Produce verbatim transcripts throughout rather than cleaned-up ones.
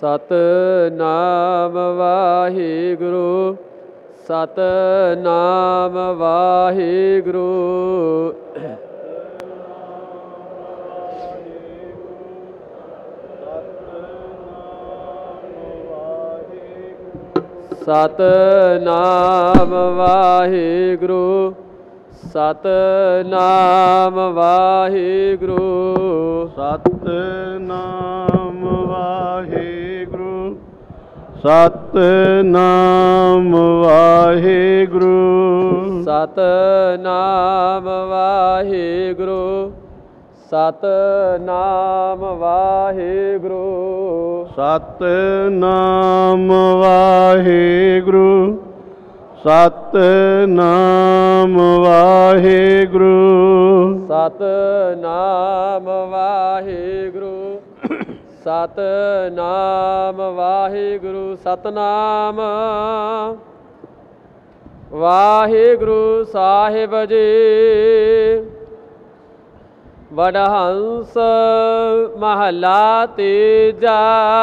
ਸਤਿਨਾਮ ਵਾਹਿਗੁਰੂ ਸਤਿਨਾਮ ਵਾਹਿਗੁਰੂ। ਸਤਿਨਾਮ ਵਾਹਿਗੁਰੂ ਸਤਿਨਾਮ ਵਾਹਿਗੁਰੂ। ਸਤਿਨਾਮ ਵਾਹਿਗੁਰੂ ਸਤਿਨਾਮ ਵਾਹਿਗੁਰੂ। ਸਤਿਨਾਮ ਵਾਹਿਗੁਰੂ ਸਤਿਨਾਮ ਵਾਹਿਗੁਰੂ। ਸਤਿਨਾਮ ਵਾਹਿਗੁਰੂ ਸਤਿਨਾਮ ਵਾਹਿਗੁਰੂ। ਸਤਿਨਾਮ ਵਾਹਿਗੁਰੂ ਸਤਿਨਾਮ ਵਾਹਿਗੁਰੂ। ਸਤਿਨਾਮ ਵਾਹਿਗੁਰੂ ਸਾਹਿਬ ਜੀ। ਵਡਹੰਸ ਮਹੱਲਾ ਤੀਜਾ।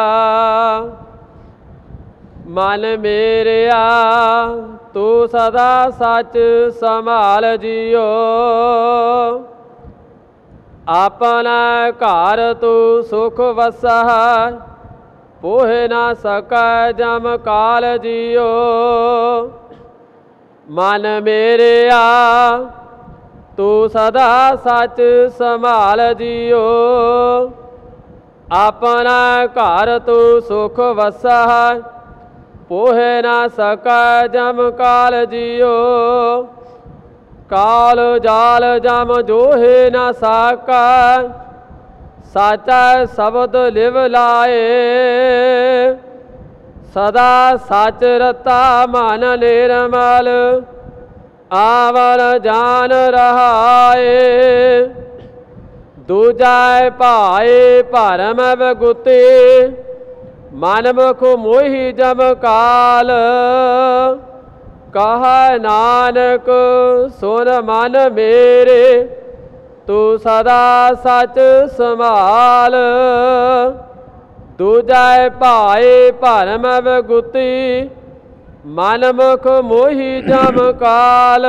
ਮਨ ਮੇਰਿਆ ਤੂੰ ਸਦਾ ਸੱਚ ਸੰਭਾਲ ਜੀਓ। ਆਪਣਾ ਘਰ ਤੂੰ ਸੁਖ ਵਸੈ ਪੋਹਿ ਨਾ ਸਕੈ ਜਮ ਕਾਲ ਜੀਓ। ਮਨ ਮੇਰਿਆ ਤੂੰ ਸਦਾ ਸੱਚ ਸੰਭਾਲ ਜੀਓ। ਆਪਣਾ ਘਰ ਤੂੰ ਸੁਖ ਵਸੈ ਪੋਹਿ ਨਾ ਸਕੈ ਜਮ ਕਾਲ ਜੀਓ। ਕਾਲ ਜਾਲ ਜਮ ਜੋਹਿ ਨਾ ਸਕੈ ਸਾਚਾ ਸ਼ਬਦ ਲਿਵ ਲਾਏ। ਸਦਾ ਸੱਚ ਰਤਾ ਮਨ ਨਿਰਮਲ ਆਵਰ ਜਾਨ ਰਹਾਏ। ਦੂਜੈ ਭਾਏ ਭਰਮ ਬਗੁਤੇ ਮਨ ਮੁਖ ਮੋਹੀ ਜਮ ਕਾਲ। ਕਹੈ ਨਾਨਕ ਸੁਨ ਮਨ ਮੇਰੇ ਤੂੰ ਸਦਾ ਸੱਚ ਸੰਭਾਲ। ਦੂਜੈ ਭਾਏ ਭਰਮ ਬਗੁਤੀ ਮਨ ਮੁਖ ਮੋਹੀ ਜਮ ਕਾਲ।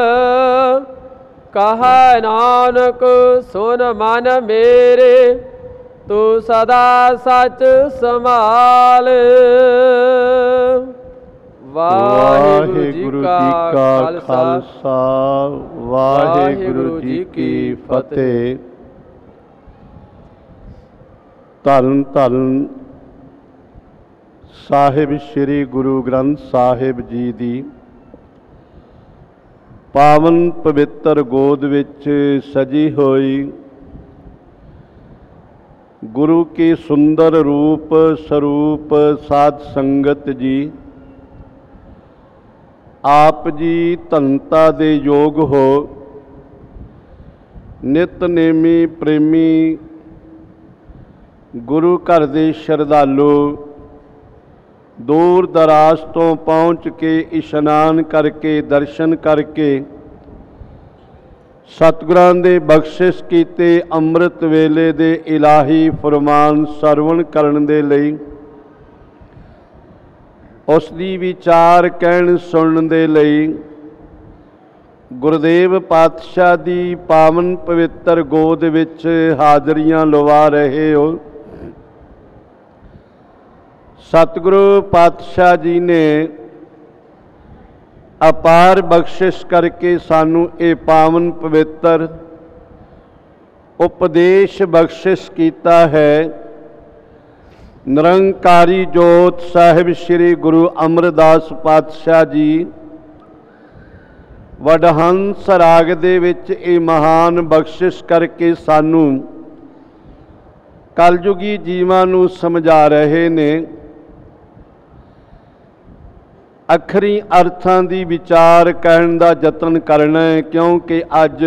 ਕਹੈ ਨਾਨਕ ਸੁਨ ਮਨ ਮੇਰੇ ਤੂੰ ਸਦਾ ਸੱਚ ਸੰਭਾਲ। ਵਾਹਿਗੁਰੂ ਜੀ ਕਾ ਖਾਲਸਾ ਵਾਹਿਗੁਰੂ ਜੀ ਕੀ ਫਤਿਹ। ਧੰਨ ਧੰਨ ਸਾਹਿਬ ਸ੍ਰੀ ਗੁਰੂ ਗ੍ਰੰਥ ਸਾਹਿਬ ਜੀ ਦੀ ਪਾਵਨ ਪਵਿੱਤਰ ਗੋਦ ਵਿੱਚ ਸਜੀ ਹੋਈ ਗੁਰੂ ਕੀ ਸੁੰਦਰ ਰੂਪ ਸਰੂਪ ਸਾਧ ਸੰਗਤ ਜੀ। ਆਪ ਜੀ ਧਨਤਾ ਦੇ ਯੋਗ ਹੋ ਨਿਤਨੇਮੀ ਪ੍ਰੇਮੀ ਗੁਰੂ ਘਰ ਦੇ ਸ਼ਰਧਾਲੂ ਦੂਰ ਦਰਾਜ ਤੋਂ ਪਹੁੰਚ ਕੇ ਇਸ਼ਨਾਨ ਕਰਕੇ ਦਰਸ਼ਨ ਕਰਕੇ ਸਤਿਗੁਰਾਂ ਦੇ ਬਖਸ਼ਿਸ਼ ਕੀਤੇ ਅੰਮ੍ਰਿਤ ਵੇਲੇ ਦੇ ਇਲਾਹੀ ਫਰਮਾਨ ਸਰਵਣ ਕਰਨ ਦੇ ਲਈ ਉਸ ਦੀ ਵਿਚਾਰ ਕਹਿਣ ਸੁਣਨ ਦੇ ਲਈ ਗੁਰਦੇਵ ਪਾਤਸ਼ਾਹ ਦੀ ਪਾਵਨ ਪਵਿੱਤਰ ਗੋਦ ਵਿੱਚ ਹਾਜ਼ਰੀਆਂ ਲਵਾ ਰਹੇ ਹੋ। ਸਤਿਗੁਰੂ ਪਾਤਸ਼ਾਹ ਜੀ ਨੇ ਅਪਾਰ ਬਖਸ਼ਿਸ਼ ਕਰਕੇ ਸਾਨੂੰ ਇਹ ਪਾਵਨ ਪਵਿੱਤਰ ਉਪਦੇਸ਼ ਬਖਸ਼ਿਸ਼ ਕੀਤਾ ਹੈ। ਨਿਰੰਕਾਰੀ ਜੋਤ ਸਾਹਿਬ ਸ੍ਰੀ ਗੁਰੂ ਅਮਰਦਾਸ ਪਾਤਸ਼ਾਹ ਜੀ ਵਡਹੰਸ ਰਾਗ ਦੇ ਵਿੱਚ ਇਹ ਮਹਾਨ ਬਖਸ਼ਿਸ਼ ਕਰਕੇ ਸਾਨੂੰ ਕਲਯੁਗੀ ਜੀਵਾਂ ਨੂੰ ਸਮਝਾ ਰਹੇ ਨੇ। ਅੱਖਰੀ ਅਰਥਾਂ ਦੀ ਵਿਚਾਰ ਕਰਨ ਦਾ ਯਤਨ ਕਰਨਾ ਹੈ, ਕਿਉਂਕਿ ਅੱਜ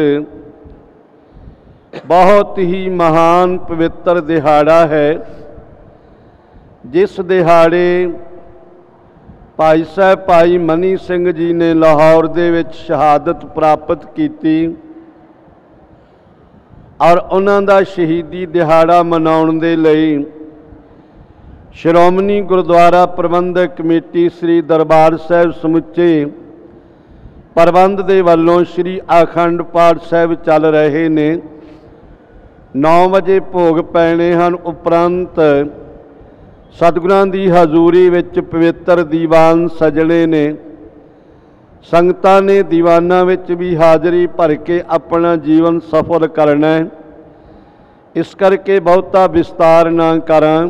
ਬਹੁਤ ਹੀ ਮਹਾਨ ਪਵਿੱਤਰ ਦਿਹਾੜਾ ਹੈ, ਜਿਸ ਦਿਹਾੜੇ ਭਾਈ ਸਾਹਿਬ ਭਾਈ ਮਨੀ ਸਿੰਘ ਜੀ ਨੇ ਲਾਹੌਰ ਦੇ ਵਿੱਚ ਸ਼ਹਾਦਤ ਪ੍ਰਾਪਤ ਕੀਤੀ ਔਰ ਉਹਨਾਂ ਦਾ ਸ਼ਹੀਦੀ ਦਿਹਾੜਾ ਮਨਾਉਣ ਦੇ ਲਈ ਸ਼੍ਰੋਮਣੀ ਗੁਰਦੁਆਰਾ ਪ੍ਰਬੰਧਕ ਕਮੇਟੀ ਸ੍ਰੀ ਦਰਬਾਰ ਸਾਹਿਬ ਸਮੁੱਚੇ ਪ੍ਰਬੰਧ ਦੇ ਵੱਲੋਂ ਸ੍ਰੀ ਅਖੰਡ ਪਾਠ ਸਾਹਿਬ ਚੱਲ ਰਹੇ ਨੇ। ਨੌ ਵਜੇ ਭੋਗ ਪੈਣੇ ਹਨ। ਉਪਰੰਤ ਸਤਿਗੁਰਾਂ ਦੀ ਹਜ਼ੂਰੀ ਵਿੱਚ ਪਵਿੱਤਰ ਦੀਵਾਨ ਸਜਣੇ ਨੇ। ਸੰਗਤਾਂ ਨੇ ਦੀਵਾਨਾਂ ਵਿੱਚ ਵੀ ਹਾਜ਼ਰੀ ਭਰ ਕੇ ਆਪਣਾ ਜੀਵਨ ਸਫਲ ਕਰਨਾ ਹੈ। ਇਸ ਕਰਕੇ ਬਹੁਤਾ ਵਿਸਤਾਰ ਨਾ ਕਰਾਂ।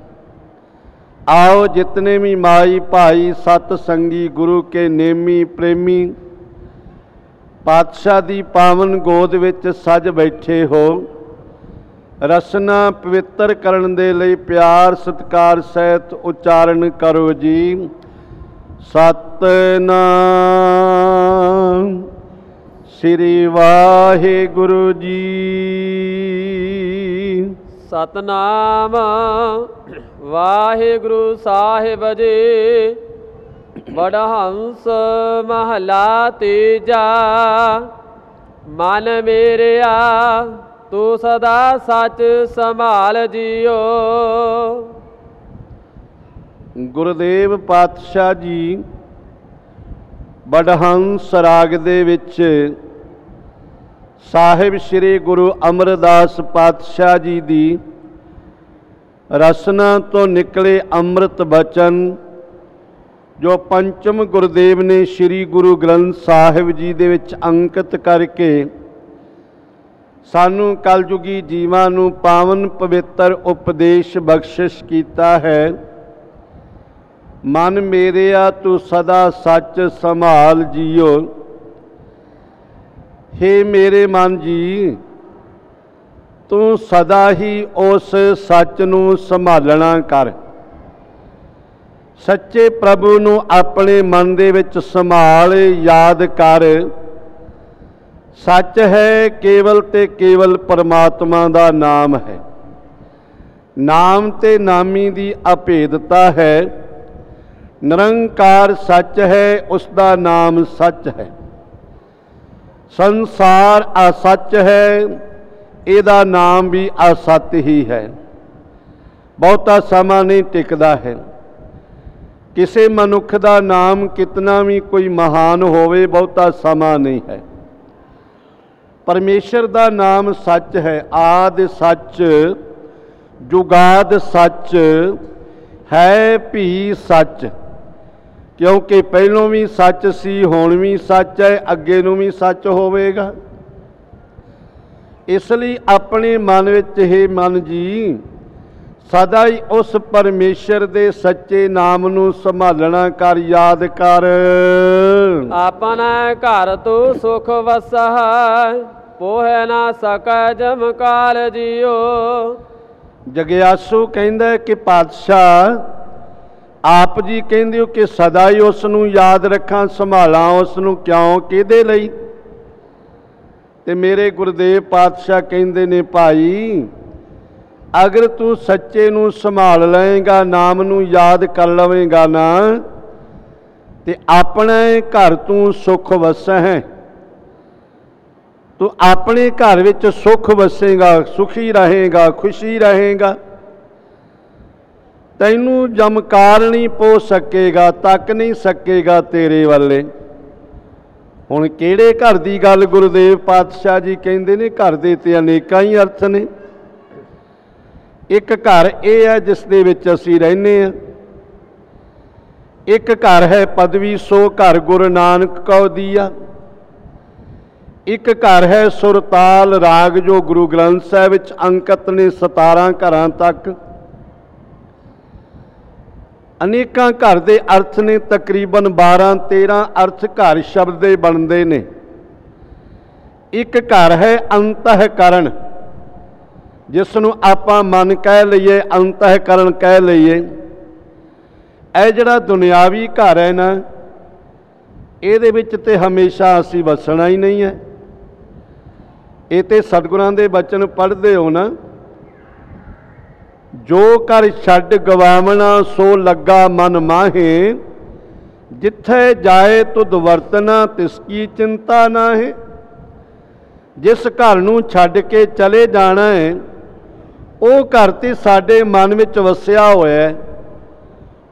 आओ जितने भी माई भाई सतसंगी गुरु के नेमी प्रेमी पातशाह दी पावन गोद विच सज बैठे हो, रसना पवित्र करन दे लई प्यार सत्कार सहित उच्चारण करो जी। सतनाम श्री वाहिगुरु जी। सतनाम वाहिगुरु साहिब जी। वडहंस महला तीजा। मन मेरिया तू सदा सच संभाल जियो। गुरुदेव पातशाह जी वडहंस राग दे विच ਸਾਹਿਬ ਸ਼੍ਰੀ ਗੁਰੂ ਅਮਰਦਾਸ ਪਾਤਸ਼ਾਹ ਜੀ ਦੀ ਰਸਨਾ ਤੋਂ ਨਿਕਲੇ ਅੰਮ੍ਰਿਤ ਬਚਨ ਜੋ ਪੰਚਮ ਗੁਰਦੇਵ ਨੇ ਸ਼੍ਰੀ ਗੁਰੂ ਗ੍ਰੰਥ ਸਾਹਿਬ ਜੀ ਦੇ ਵਿੱਚ ਅੰਕਿਤ ਕਰਕੇ ਸਾਨੂੰ ਕਲਯੁਗੀ ਜੀਵਾਂ ਨੂੰ ਪਾਵਨ ਪਵਿੱਤਰ ਉਪਦੇਸ਼ ਬਖਸ਼ਿਸ਼ ਕੀਤਾ ਹੈ। ਮਨ ਮੇਰਿਆ ਤੂੰ ਸਦਾ ਸੱਚ ਸੰਭਾਲ ਜੀਓ। हे मेरे मन जी, तू सदा ही उस सच नूं संभालना कर। सच्चे प्रभु नूं अपने मन दे विच संभाल याद कर। सच है केवल ते केवल परमात्मा दा नाम है। नाम ते नामी दी अभेदता है। निरंकार सच है, उसका नाम सच है। संसार असच है, ਇਹਦਾ नाम भी असत ही है। ਬਹੁਤਾ ਸਮਾਂ नहीं टिकदा है। किसी मनुख का नाम कितना भी कोई महान होवे बहुता समा नहीं है। परमेश्वर का नाम सच है। आदि सच, जुगाद सच है, भी सच। क्योंकि पहलों भी सच सी, हुण भी सच है, अगे नूं भी सच होवेगा। इसलिए अपने मन विच हे मन जी सदा ही उस परमेश्वर दे सच्चे नाम नूं संभालना कर, याद कर। अपना घर तू सुख वसह, पोहे ना सकै जमकाल जियो। जगयासू कहंदा कि पातशाह आप जी कहते हो कि सदा ही उसनूं याद रखा, संभाला उसनूं, क्यों, किहदे लई? ते मेरे गुरुदेव पातशाह कहते ने भाई अगर तू सच्चे नूं संभाल लवेगा, नाम नूं याद कर लवेगा ना, ते अपने घर तू सुख वसै। तू अपने घर विच सुख वसेगा, सुखी रहेगा, खुशी रहेगा। तैनू जमकार नहीं पो सकेगा, तक नहीं सकेगा तेरे वाले। हुण किहड़े घर की गल गुरुदेव पातशाह जी कहते ने? घर दे ते अनेकां ही अर्थ ने। एक घर ये है जिस दे विच असीं रहने आ। एक घर है पदवी सो घर गुरु नानक कौ दिया। एक घर है सुरताल राग जो गुरु ग्रंथ साहिब विच अंकित ने सतारां घरां तक। अनेकां घर दे अर्थ ने, तकरीबन बारह तेरह अर्थ घर शब्द दे बनते ने। एक घर है अंतःकरण जिसनूं आपां मन कह लईए, अंतःकरण कह लईए। ਇਹ ਜਿਹੜਾ ਦੁਨਿਆਵੀ घर है ना, ਇਹਦੇ ਵਿੱਚ ਤੇ हमेशा असीं वसना ही नहीं है। ਇਹ ਤੇ सतगुरां दे बचन पढ़दे हो ना, जो कर छड्ड गवावना सो लगा मन माहे। जिथे जाए तुद वरतना तिसकी चिंता ना है। जिस घर नूं छड्ड के चले जाना है, वो घर ते साडे मन विच वसिया होया है।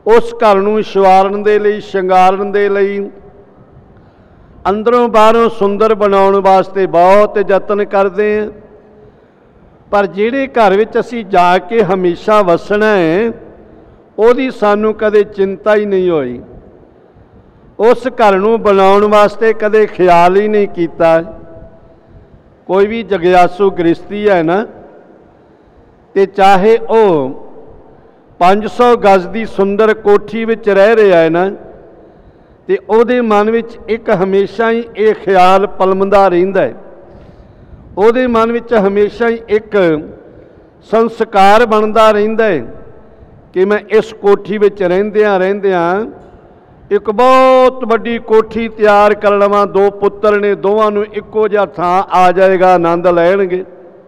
उस घर नूं संवारन दे लई, शंगारन दे लई, अंदरों बाहरों सुंदर बनाउण वास्ते बहुत यतन करते हैं। पर जिहड़े घर विच असीं जाके हमेशा वसना है, उहदी सानूं कदे चिंता ही नहीं होई। उस घर नूं बनाउण वास्ते कदे ख्याल ही नहीं कीता। कोई भी जग्यासू गृहस्थी है ना, ते चाहे वो पाँच सौ गज की सुंदर कोठी विच रह रहा है ना, ते उहदे मन विच एक हमेशा ही ये ख्याल पलमदा रहिंदा है। उहदे मन विच हमेशा ही एक संस्कार बनता रहिंदा है कि मैं इस कोठी विच रहिंदियां रहिंदियां एक बहुत वड्डी कोठी तैयार कर लवां। दो पुत्तर ने, दोवां नूं इक्को जिहा थां आ जाएगा, आनंद लैणगे।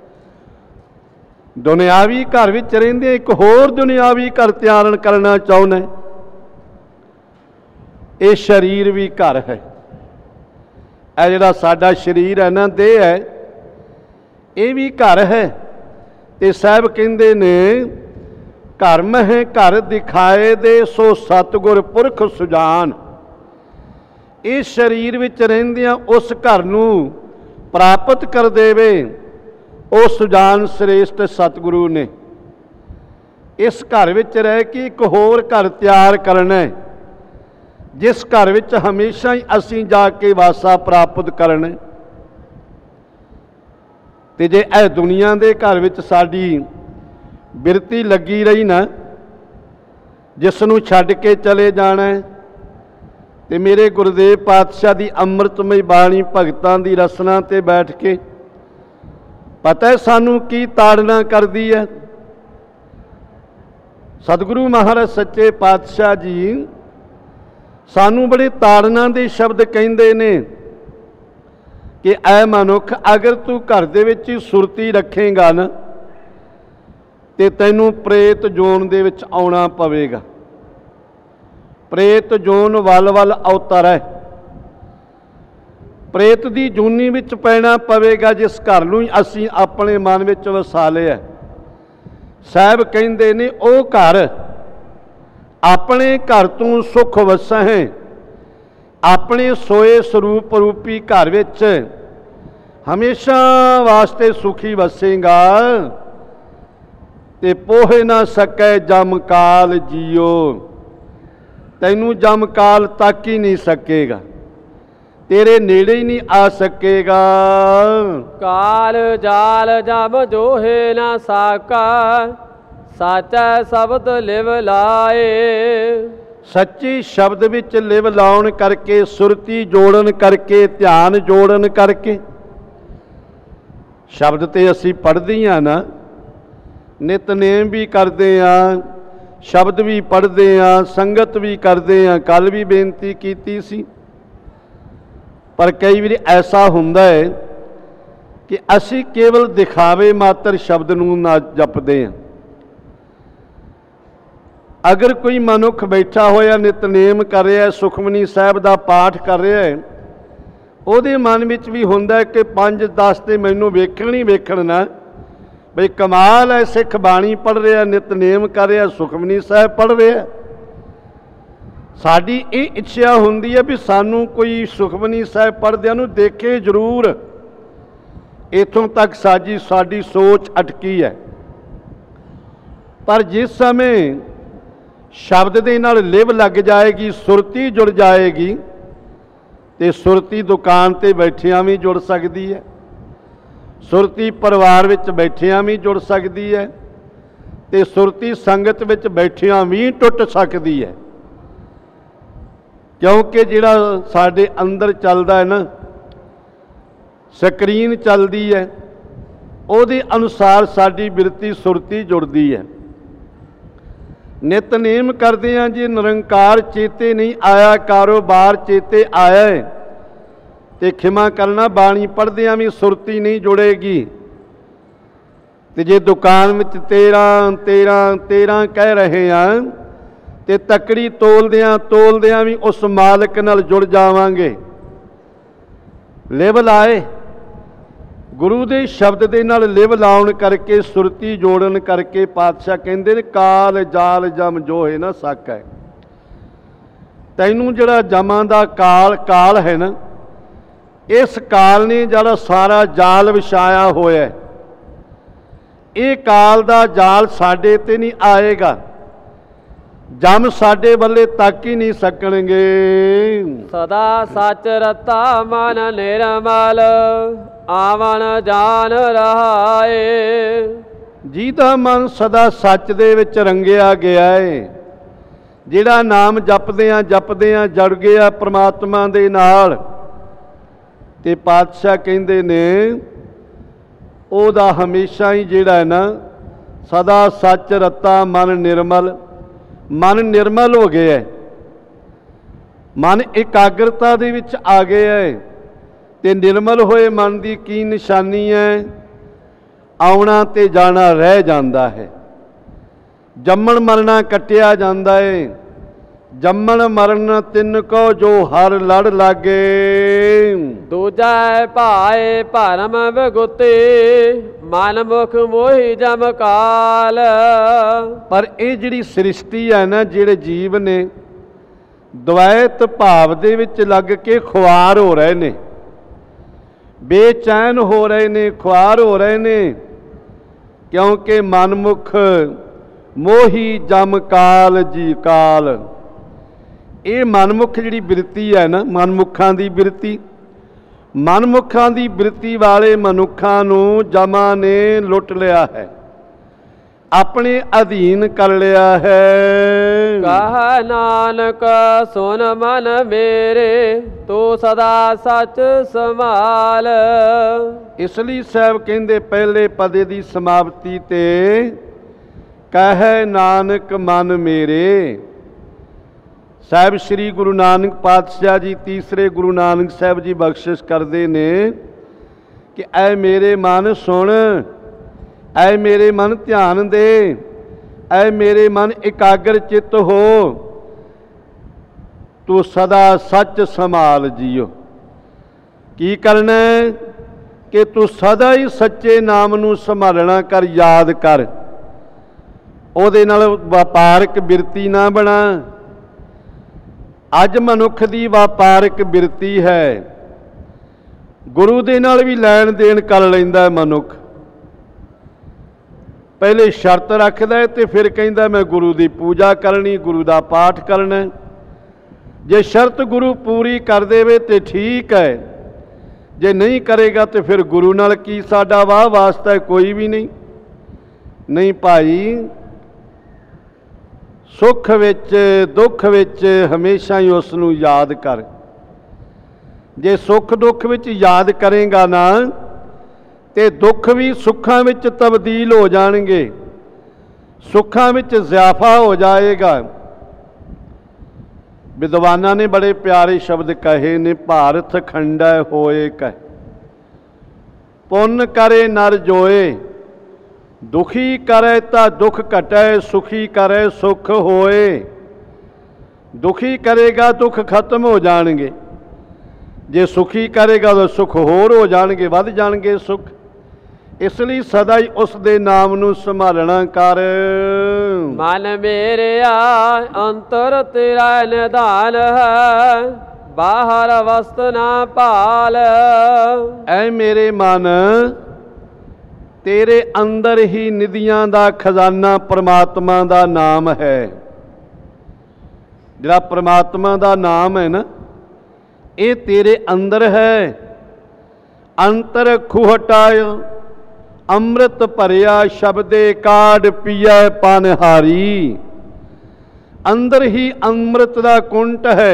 दुनियावी घर विच रहिंदे एक होर दुनियावी घर तैयार करना चाहुंदा। ये शरीर भी घर है। यह जिहड़ा साडा शरीर है ना, देह है, ये भी घर है। ते साहब कहंदे ने, घर मह घर दिखाए दे सो सतगुर पुरख सुजान। इस शरीर विच रहिंदियां उस घर नूं प्राप्त कर देवे ओ सुजान श्रेष्ठ सतगुरु ने। इस घर विच रह के एक होर घर तैयार करना है, जिस घर विच हमेशा ही असीं जाके वासा प्राप्त करना। ते जे ए दुनिया दे घर विच साडी बिरती लगी रही ना, जिसनों छड्ड के चले जाना है, ते मेरे गुरुदेव पातशाह की अमृतमय बाणी भगतां की रसना ते बैठ के पता है सानू की ताड़ना कर दी है। सतगुरु महाराज सच्चे पातशाह जी सानू बड़े ताड़ना के शब्द कहते ने कि ऐ मनुख, अगर तू घर दे विच ही सुरती रखेगा ना, ते तैनू प्रेत जोन दे विच आउणा पवेगा। प्रेत जोन वल वल अवतर है, प्रेत दी जूनी विच पैना पवेगा, जिस घर नूं असीं अपने मन विच वसा लिया। साहब कहंदे ने, ओ घर अपने घर तू सुख वसहें, अपने सोए स्वरूप रूपी घर विच हमेशा वास्ते सुखी वसेगा। ते पोहे ना सकै जमकाल जियो, तैनू जमकाल तक ही नहीं सकेगा, तेरे नेड़े ही नहीं आ सकेगा। काल जाल जम जोहे ना साका, साचा शब्द लिव लाए। सच्ची शब्द विच लिव लाउण करके, सुरती जोड़न करके, ध्यान जोड़न करके। शब्द ते असीं पढ़दे हां ना, नितनेम भी करते हैं, शब्द भी पढ़ते हैं, संगत भी करते हैं। कल भी बेनती की सी, पर कई बार ऐसा हुंदा है कि असी केवल दिखावे मात्र शब्द नूं ना जपदे हैं। अगर कोई मनुख बैठा होया नितनेम कर रहा है, सुखमनी साहब का पाठ कर रहा है, उहदे मन विच भी हुंदा है कि पंज दस ते मैनूं वेखण ही वेखण ना, बई कमाल है, सिख बाणी पढ़ रहा, नितनेम कर रहा, सुखमनी साहब पढ़ रहा। साडी ये इच्छा हुंदी है भी सानू कोई सुखमनी साहब पढ़दिआं नूं देखे जरूर। इथों तक साजी साडी सोच अटकी है। पर जिस समय शब्द दे नाल लिव लग जाएगी, सुरती जुड़ जाएगी, तो सुरती दुकान ते बैठियां भी जुड़ सकती है, सुरती परिवार विच बैठियां भी जुड़ सकती है, तो सुरती संगत विच बैठियां भी टुट सकती है। क्योंकि जिहड़ा साडे अंदर चलदा है ना, स्क्रीन चलती है, उहदे अनुसार साडी बिरती सुरती जुड़ती है। नितनेम करते हैं जी, निरंकार चेते नहीं आया, कारोबार चेते आया है, तो खिमा करना बाणी पढ़दियां भी सुरती नहीं जुड़ेगी। तो जे दुकान में तेरह तेरह तेरह कह रहे हैं, तो तकड़ी तोलदियां तोलदियां भी उस मालिक नाल जुड़ जावांगे। लिव लाए गुरु दे शब्द दे नाल लिव लाउण करके, सुरती जोड़न करके, पातशाह कहंदे ने काल जाल जम जोहे ना साकै। ਤੈਨੂੰ ਜਿਹੜਾ ਜਮਾਂ ਦਾ ਕਾਲ ਕਾਲ ਹੈ ਨਾ, ਇਸ ਕਾਲ ਨੇ ਜਿਹੜਾ ਸਾਰਾ ਜਾਲ ਵਿਛਾਇਆ ਹੋਇਆ, ਇਹ ਕਾਲ ਦਾ ਜਾਲ ਸਾਡੇ ਤੇ ਨਹੀਂ ਆਏਗਾ, ਜਮ ਸਾਡੇ ਵੱਲੇ ਤੱਕ ਹੀ ਨਹੀਂ ਸਕਣਗੇ। ਸਦਾ ਸੱਚ ਰਤਾ ਮਨ ਨਿਰਮਲ ਆਵਣ ਜਾਣ ਰਹਾਏ। ਜਿਹਦਾ ਮਨ ਸਦਾ ਸੱਚ ਦੇ ਵਿੱਚ ਰੰਗਿਆ ਗਿਆ ਏ, ਜਿਹੜਾ ਨਾਮ ਜਪਦਿਆਂ ਜਪਦਿਆਂ ਜੁੜ ਗਿਆ ਪ੍ਰਮਾਤਮਾ ਦੇ ਨਾਲ, ਤੇ ਪਾਤਸ਼ਾਹ ਕਹਿੰਦੇ ਨੇ ਉਹਦਾ ਹਮੇਸ਼ਾ ਹੀ ਜਿਹੜਾ ਹੈ ਨਾ ਸਦਾ ਸੱਚ ਰਤਾ ਮਨ ਨਿਰਮਲ, ਮਨ ਨਿਰਮਲ ਹੋ ਗਿਆ, ਮਨ ਇਕਾਗਰਤਾ ਦੇ ਵਿੱਚ ਆ ਗਿਆ ਹੈ। ਤੇ ਨਿਰਮਲ ਹੋਏ ਮਨ ਦੀ ਕੀ ਨਿਸ਼ਾਨੀ ਹੈ? ਆਉਣਾ ਤੇ ਜਾਣਾ ਰਹਿ ਜਾਂਦਾ ਹੈ, ਜੰਮਣ ਮਰਨਾ ਕੱਟਿਆ ਜਾਂਦਾ ਹੈ। ਜੰਮਣ ਮਰਨ ਤਿੰਨ ਕੋ ਜੋ ਹਰ ਲੜ ਲਾਗੇ, ਦੂਜਾ ਭਾਏ ਭਰਮ ਵਿਗੁਤੇ ਮਨ ਮੁਖ ਮੋਹੀ ਜਮ ਕਾਲ। ਪਰ ਇਹ ਜਿਹੜੀ ਸ੍ਰਿਸ਼ਟੀ ਹੈ ਨਾ, ਜਿਹੜੇ ਜੀਵ ਨੇ ਦਵੈਤ ਭਾਵ ਦੇ ਵਿੱਚ ਲੱਗ ਕੇ ਖੁਆਰ ਹੋ ਰਹੇ ਨੇ, ਬੇਚੈਨ ਹੋ ਰਹੇ ਨੇ, ਖੁਆਰ ਹੋ ਰਹੇ ਨੇ, ਕਿਉਂਕਿ ਮਨਮੁਖ ਮੋਹੀ ਜਮ ਕਾਲ ਜੀ ਕਾਲ। ਇਹ ਮਨਮੁਖ ਜਿਹੜੀ ਬਿਰਤੀ ਹੈ ਨਾ, ਮਨਮੁਖਾਂ ਦੀ ਬਿਰਤੀ, ਮਨਮੁਖਾਂ ਦੀ ਬਿਰਤੀ ਵਾਲੇ ਮਨੁੱਖਾਂ ਨੂੰ ਜਮਾਂ ਨੇ ਲੁੱਟ ਲਿਆ ਹੈ, ਆਪਣੇ ਅਧੀਨ ਕਰ ਲਿਆ ਹੈ। ਕਹ ਨਾਨਕ ਸੁਨ ਮਨ ਮੇਰੇ ਤੂੰ ਸਦਾ ਸੱਚ ਸੰਭਾਲ। ਇਸ ਲਈ ਸਾਹਿਬ ਕਹਿੰਦੇ ਪਹਿਲੇ ਪਦੇ ਦੀ ਸਮਾਪਤੀ ਤੇ ਕਹੈ ਨਾਨਕ ਮਨ ਮੇਰੇ। ਸਾਹਿਬ ਸ੍ਰੀ ਗੁਰੂ ਨਾਨਕ ਪਾਤਸ਼ਾਹ ਜੀ ਤੀਸਰੇ ਗੁਰੂ ਨਾਨਕ ਸਾਹਿਬ ਜੀ ਬਖਸ਼ਿਸ਼ ਕਰਦੇ ਨੇ ਕਿ ਐ ਮੇਰੇ ਮਨ ਸੁਣ, ਐ ਮੇਰੇ ਮਨ ਧਿਆਨ ਦੇ, ਐ ਮੇਰੇ ਮਨ ਇਕਾਗਰ ਚਿੱਤ ਹੋ, ਤੂੰ ਸਦਾ ਸੱਚ ਸੰਭਾਲ ਜੀਓ। ਕੀ ਕਰਨਾ ਕਿ ਤੂੰ ਸਦਾ ਹੀ ਸੱਚੇ ਨਾਮ ਨੂੰ ਸੰਭਾਲਣਾ ਕਰ, ਯਾਦ ਕਰ, ਉਹਦੇ ਨਾਲ ਵਪਾਰਕ ਬਿਰਤੀ ਨਾ ਬਣਾ। ਅੱਜ ਮਨੁੱਖ ਦੀ ਵਪਾਰਕ ਬਿਰਤੀ ਹੈ, ਗੁਰੂ ਦੇ ਨਾਲ ਵੀ ਲੈਣ ਦੇਣ ਕਰ ਲੈਂਦਾ ਮਨੁੱਖ, ਪਹਿਲੇ ਸ਼ਰਤ ਰੱਖਦਾ ਤੇ ਫਿਰ ਕਹਿੰਦਾ ਮੈਂ ਗੁਰੂ ਦੀ ਪੂਜਾ ਕਰਨੀ, ਗੁਰੂ ਦਾ ਪਾਠ ਕਰਨਾ। ਜੇ ਸ਼ਰਤ ਗੁਰੂ ਪੂਰੀ ਕਰ ਦੇਵੇ ਤੇ ਠੀਕ ਹੈ, ਜੇ ਨਹੀਂ ਕਰੇਗਾ ਤੇ ਫਿਰ ਗੁਰੂ ਨਾਲ ਕੀ ਸਾਡਾ ਵਾਹ ਵਾਸਤਾ ਹੈ? ਕੋਈ ਵੀ ਨਹੀਂ। ਨਹੀਂ ਭਾਈ, ਸੁੱਖ ਵਿੱਚ ਦੁੱਖ ਵਿੱਚ ਹਮੇਸ਼ਾ ਹੀ ਉਸ ਨੂੰ ਯਾਦ ਕਰ। ਜੇ ਸੁੱਖ ਦੁੱਖ ਵਿੱਚ ਯਾਦ ਕਰੇਗਾ ਨਾ ਤੇ ਦੁੱਖ ਵੀ ਸੁੱਖਾਂ ਵਿੱਚ ਤਬਦੀਲ ਹੋ ਜਾਣਗੇ, ਸੁੱਖਾਂ ਵਿੱਚ ਜ਼ਿਆਫਾ ਹੋ ਜਾਏਗਾ। ਵਿਦਵਾਨਾਂ ਨੇ ਬੜੇ ਪਿਆਰੇ ਸ਼ਬਦ ਕਹੇ ਨੇ, ਭਾਰਤ ਖੰਡੈ ਹੋਏ ਕਹਿ, ਪੁੰਨ ਕਰੇ ਨਰ ਜੋਏ, ਦੁਖੀ ਕਰੇ ਤਾਂ ਦੁੱਖ ਘਟੈ, ਸੁਖੀ ਕਰੇ ਸੁਖ ਹੋਏ। ਦੁਖੀ ਕਰੇਗਾ ਦੁੱਖ ਖਤਮ ਹੋ ਜਾਣਗੇ, ਜੇ ਸੁਖੀ ਕਰੇਗਾ ਤਾਂ ਸੁਖ ਹੋਰ ਹੋ ਜਾਣਗੇ, ਵੱਧ ਜਾਣਗੇ ਸੁਖ। ਇਸ ਲਈ ਸਦਾ ਹੀ ਉਸ ਦੇ ਨਾਮ ਨੂੰ ਸੰਭਾਲਣਾ ਕਰ। ਮਨ ਮੇਰਿਆ ਅੰਤਰ ਤੇਰਾ ਨਿਧਾਨ ਹੈ, ਬਾਹਰ ਵਸਤ ਨਾ ਭਾਲ। ਐ ਮੇਰੇ ਮਨ, ਤੇਰੇ ਅੰਦਰ ਹੀ ਨਿਧੀਆਂ ਦਾ ਖਜ਼ਾਨਾ ਪ੍ਰਮਾਤਮਾ ਦਾ ਨਾਮ ਹੈ। ਜਿਹੜਾ ਪ੍ਰਮਾਤਮਾ ਦਾ ਨਾਮ ਹੈ ਨਾ, ਇਹ ਤੇਰੇ ਅੰਦਰ ਹੈ। ਅੰਤਰ ਖੂਹਟਾਇ ਅੰਮ੍ਰਿਤ ਭਰਿਆ, ਸ਼ਬਦੇ ਕਾਢ ਪੀਐ ਪਾਨਹਾਰੀ। ਅੰਦਰ ਹੀ ਅੰਮ੍ਰਿਤ ਦਾ ਕੁੰਟ ਹੈ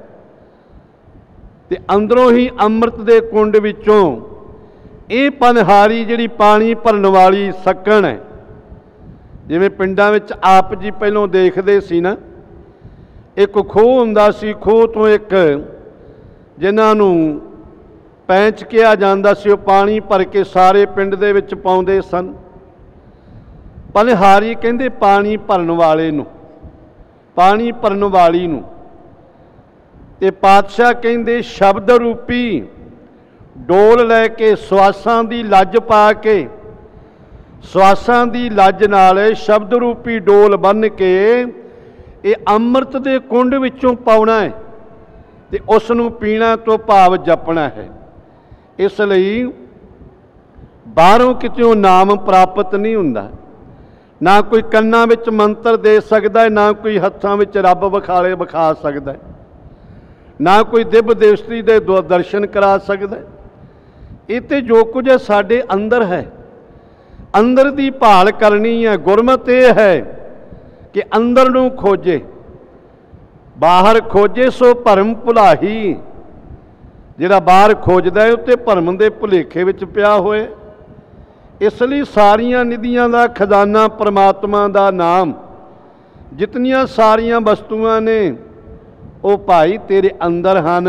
ਤੇ ਅੰਦਰੋਂ ਹੀ ਅੰਮ੍ਰਿਤ ਦੇ ਕੁੰਡ ਵਿੱਚੋਂ ਇਹ ਪਨਹਾਰੀ ਜਿਹੜੀ ਪਾਣੀ ਭਰਨ ਵਾਲੀ ਸਕਣ ਹੈ। ਜਿਵੇਂ ਪਿੰਡਾਂ ਵਿੱਚ ਆਪ ਜੀ ਪਹਿਲੋਂ ਦੇਖਦੇ ਸੀ ਨਾ, ਇੱਕ ਖੂਹ ਹੁੰਦਾ ਸੀ, ਖੂਹ ਤੋਂ ਇੱਕ ਜਿਨ੍ਹਾਂ ਨੂੰ ਪੈਂਚ ਕਿਹਾ ਜਾਂਦਾ ਸੀ, ਉਹ ਪਾਣੀ ਭਰ ਕੇ ਸਾਰੇ ਪਿੰਡ ਦੇ ਵਿੱਚ ਪਾਉਂਦੇ ਸਨ। ਪਨਹਾਰੀ ਕਹਿੰਦੇ ਪਾਣੀ ਭਰਨ ਵਾਲੇ ਨੂੰ, ਪਾਣੀ ਭਰਨ ਵਾਲੀ ਨੂੰ। ਤੇ ਪਾਤਸ਼ਾਹ ਕਹਿੰਦੇ ਸ਼ਬਦ ਰੂਪੀ ਡੋਲ ਲੈ ਕੇ, ਸਵਾਸਾਂ ਦੀ ਲੱਜ ਪਾ ਕੇ, ਸਵਾਸਾਂ ਦੀ ਲੱਜ ਨਾਲ ਸ਼ਬਦ ਰੂਪੀ ਡੋਲ ਬੰਨ੍ਹ ਕੇ ਇਹ ਅੰਮ੍ਰਿਤ ਦੇ ਕੁੰਡ ਵਿੱਚੋਂ ਪਾਉਣਾ ਹੈ ਤੇ ਉਸ ਨੂੰ ਪੀਣਾ ਤੋਂ ਭਾਵ ਜਪਣਾ ਹੈ। ਇਸ ਲਈ ਬਾਹਰੋਂ ਕਿਤਿਓਂ ਨਾਮ ਪ੍ਰਾਪਤ ਨਹੀਂ ਹੁੰਦਾ। ਨਾ ਕੋਈ ਕੰਨਾਂ ਵਿੱਚ ਮੰਤਰ ਦੇ ਸਕਦਾ ਹੈ, ਨਾ ਕੋਈ ਹੱਥਾਂ ਵਿੱਚ ਰੱਬ ਵਿਖਾਲੇ ਵਿਖਾ ਸਕਦਾ ਹੈ, ਨਾ ਕੋਈ ਦਿਵ ਦੇਵਸਤੀ ਦੇ ਦਰਸ਼ਨ ਕਰਾ ਸਕਦਾ। ਇਹ ਤੇ ਜੋ ਕੁਝ ਹੈ ਸਾਡੇ ਅੰਦਰ ਹੈ, ਅੰਦਰ ਦੀ ਭਾਲ ਕਰਨੀ ਹੈ। ਗੁਰਮਤਿ ਇਹ ਹੈ ਕਿ ਅੰਦਰ ਨੂੰ ਖੋਜੇ, ਬਾਹਰ ਖੋਜੇ ਸੋ ਭਰਮ ਭੁਲਾਹੀ। ਜਿਹੜਾ ਬਾਹਰ ਖੋਜਦਾ ਹੈ ਉੱਤੇ ਭਰਮ ਦੇ ਭੁਲੇਖੇ ਵਿੱਚ ਪਿਆ ਹੋਏ। ਇਸ ਲਈ ਸਾਰੀਆਂ ਨਿਧੀਆਂ ਦਾ ਖਜ਼ਾਨਾ ਪਰਮਾਤਮਾ ਦਾ ਨਾਮ, ਜਿਤਨੀਆਂ ਸਾਰੀਆਂ ਵਸਤੂਆਂ ਨੇ ਉਹ ਭਾਈ ਤੇਰੇ ਅੰਦਰ ਹਨ,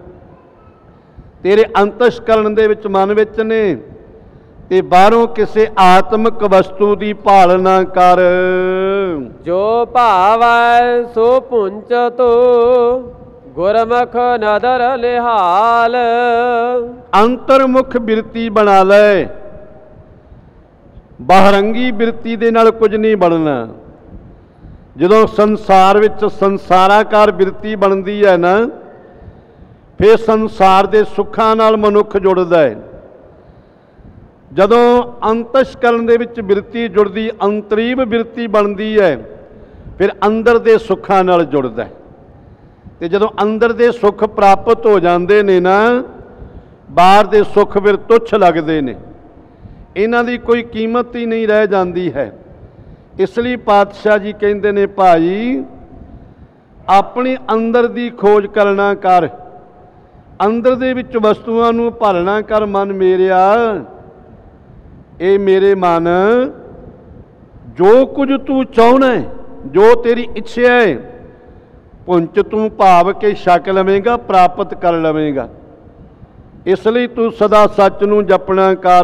ਤੇਰੇ ਅੰਤਸ਼ਕਰਨ ਦੇ ਵਿੱਚ, ਮਨ ਵਿੱਚ ਨੇ। ਤੇ ਬਾਹਰੋਂ ਕਿਸੇ ਆਤਮਿਕ ਵਸਤੂ ਦੀ ਭਾਲ ਨਾ ਕਰ। ਜੋ ਭਾਵੈ ਸੋ ਪੁੰਚ ਤੋ ਗੁਰਮੁਖ ਨਦਰ ਲਿਹਾਲ। ਅੰਤਰਮੁਖ ਬਿਰਤੀ ਬਣਾ ਲੈ, ਬਾਹਰੰਗੀ ਬਿਰਤੀ ਦੇ ਨਾਲ ਕੁਝ ਨਹੀਂ ਬਣਨਾ। ਜਦੋਂ ਸੰਸਾਰ ਵਿੱਚ ਸੰਸਾਰਾਕਾਰ ਬਿਰਤੀ ਬਣਦੀ ਹੈ ਨਾ, ਫਿਰ ਸੰਸਾਰ ਦੇ ਸੁੱਖਾਂ ਨਾਲ ਮਨੁੱਖ ਜੁੜਦਾ ਹੈ। ਜਦੋਂ ਅੰਤਸ਼ਕਰਨ ਦੇ ਵਿੱਚ ਬਿਰਤੀ ਜੁੜਦੀ, ਅੰਤਰੀਵ ਬਿਰਤੀ ਬਣਦੀ ਹੈ, ਫਿਰ ਅੰਦਰ ਦੇ ਸੁੱਖਾਂ ਨਾਲ ਜੁੜਦਾ ਹੈ। ਤੇ ਜਦੋਂ ਅੰਦਰ ਦੇ ਸੁੱਖ ਪ੍ਰਾਪਤ ਹੋ ਜਾਂਦੇ ਨੇ ਨਾ, ਬਾਹਰ ਦੇ ਸੁੱਖ ਫਿਰ ਤੁੱਛ ਲੱਗਦੇ ਨੇ, ਇਹਨਾਂ ਦੀ ਕੋਈ ਕੀਮਤ ਹੀ ਨਹੀਂ ਰਹਿ ਜਾਂਦੀ ਹੈ। ਇਸ ਲਈ ਪਾਤਸ਼ਾਹ ਜੀ ਕਹਿੰਦੇ ਨੇ, ਭਾਈ ਆਪਣੇ ਅੰਦਰ ਦੀ ਖੋਜ ਕਰਨਾ ਕਰ, ਅੰਦਰ ਦੇ ਵਿੱਚ ਵਸਤੂਆਂ ਨੂੰ ਭਾਲਣਾ ਕਰ। ਮਨ ਮੇਰਿਆ, ਇਹ ਮੇਰੇ ਮਨ, ਜੋ ਕੁਝ ਤੂੰ ਚਾਹੁੰਦਾ ਹੈ, ਜੋ ਤੇਰੀ ਇੱਛਾ ਹੈ, ਪੁੰਚ ਤੂੰ ਭਾਵ ਕੇ ਛਕ ਲਵੇਂਗਾ, ਪ੍ਰਾਪਤ ਕਰ ਲਵੇਂਗਾ। ਇਸ ਲਈ ਤੂੰ ਸਦਾ ਸੱਚ ਨੂੰ ਜਪਣਾ ਕਰ।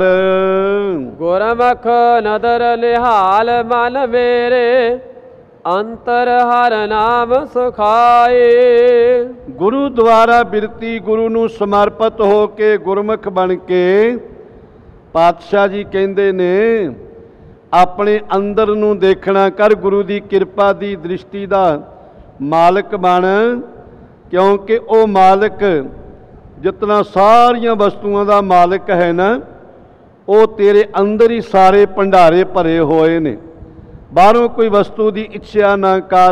ਗੁਰਮੁਖ ਨਦਰ ਲਿਹਾਲ ਮਨ ਮੇਰੇ, ਅੰਤਰ ਹਰ ਨਾਮ ਸੁਖਾਏ। ਗੁਰੂ ਦੁਆਰਾ ਬਿਰਤੀ, ਗੁਰੂ ਨੂੰ ਸਮਰਪਿਤ ਹੋ ਕੇ ਗੁਰਮੁਖ ਬਣ ਕੇ ਪਾਤਸ਼ਾਹ ਜੀ ਕਹਿੰਦੇ ਨੇ, ਆਪਣੇ ਅੰਦਰ ਨੂੰ ਦੇਖਣਾ ਕਰ। ਗੁਰੂ ਦੀ ਕਿਰਪਾ ਦੀ ਦ੍ਰਿਸ਼ਟੀ ਦਾ ਮਾਲਕ ਬਣ, ਕਿਉਂਕਿ ਉਹ ਮਾਲਕ ਜਿਤਨਾ ਸਾਰੀਆਂ ਵਸਤੂਆਂ ਦਾ ਮਾਲਕ ਹੈ ਨਾ, ਉਹ ਤੇਰੇ ਅੰਦਰ ਹੀ ਸਾਰੇ ਭੰਡਾਰੇ ਭਰੇ ਹੋਏ ਨੇ। ਬਾਹਰੋਂ ਕੋਈ ਵਸਤੂ ਦੀ ਇੱਛਾ ਨਾ ਕਰ।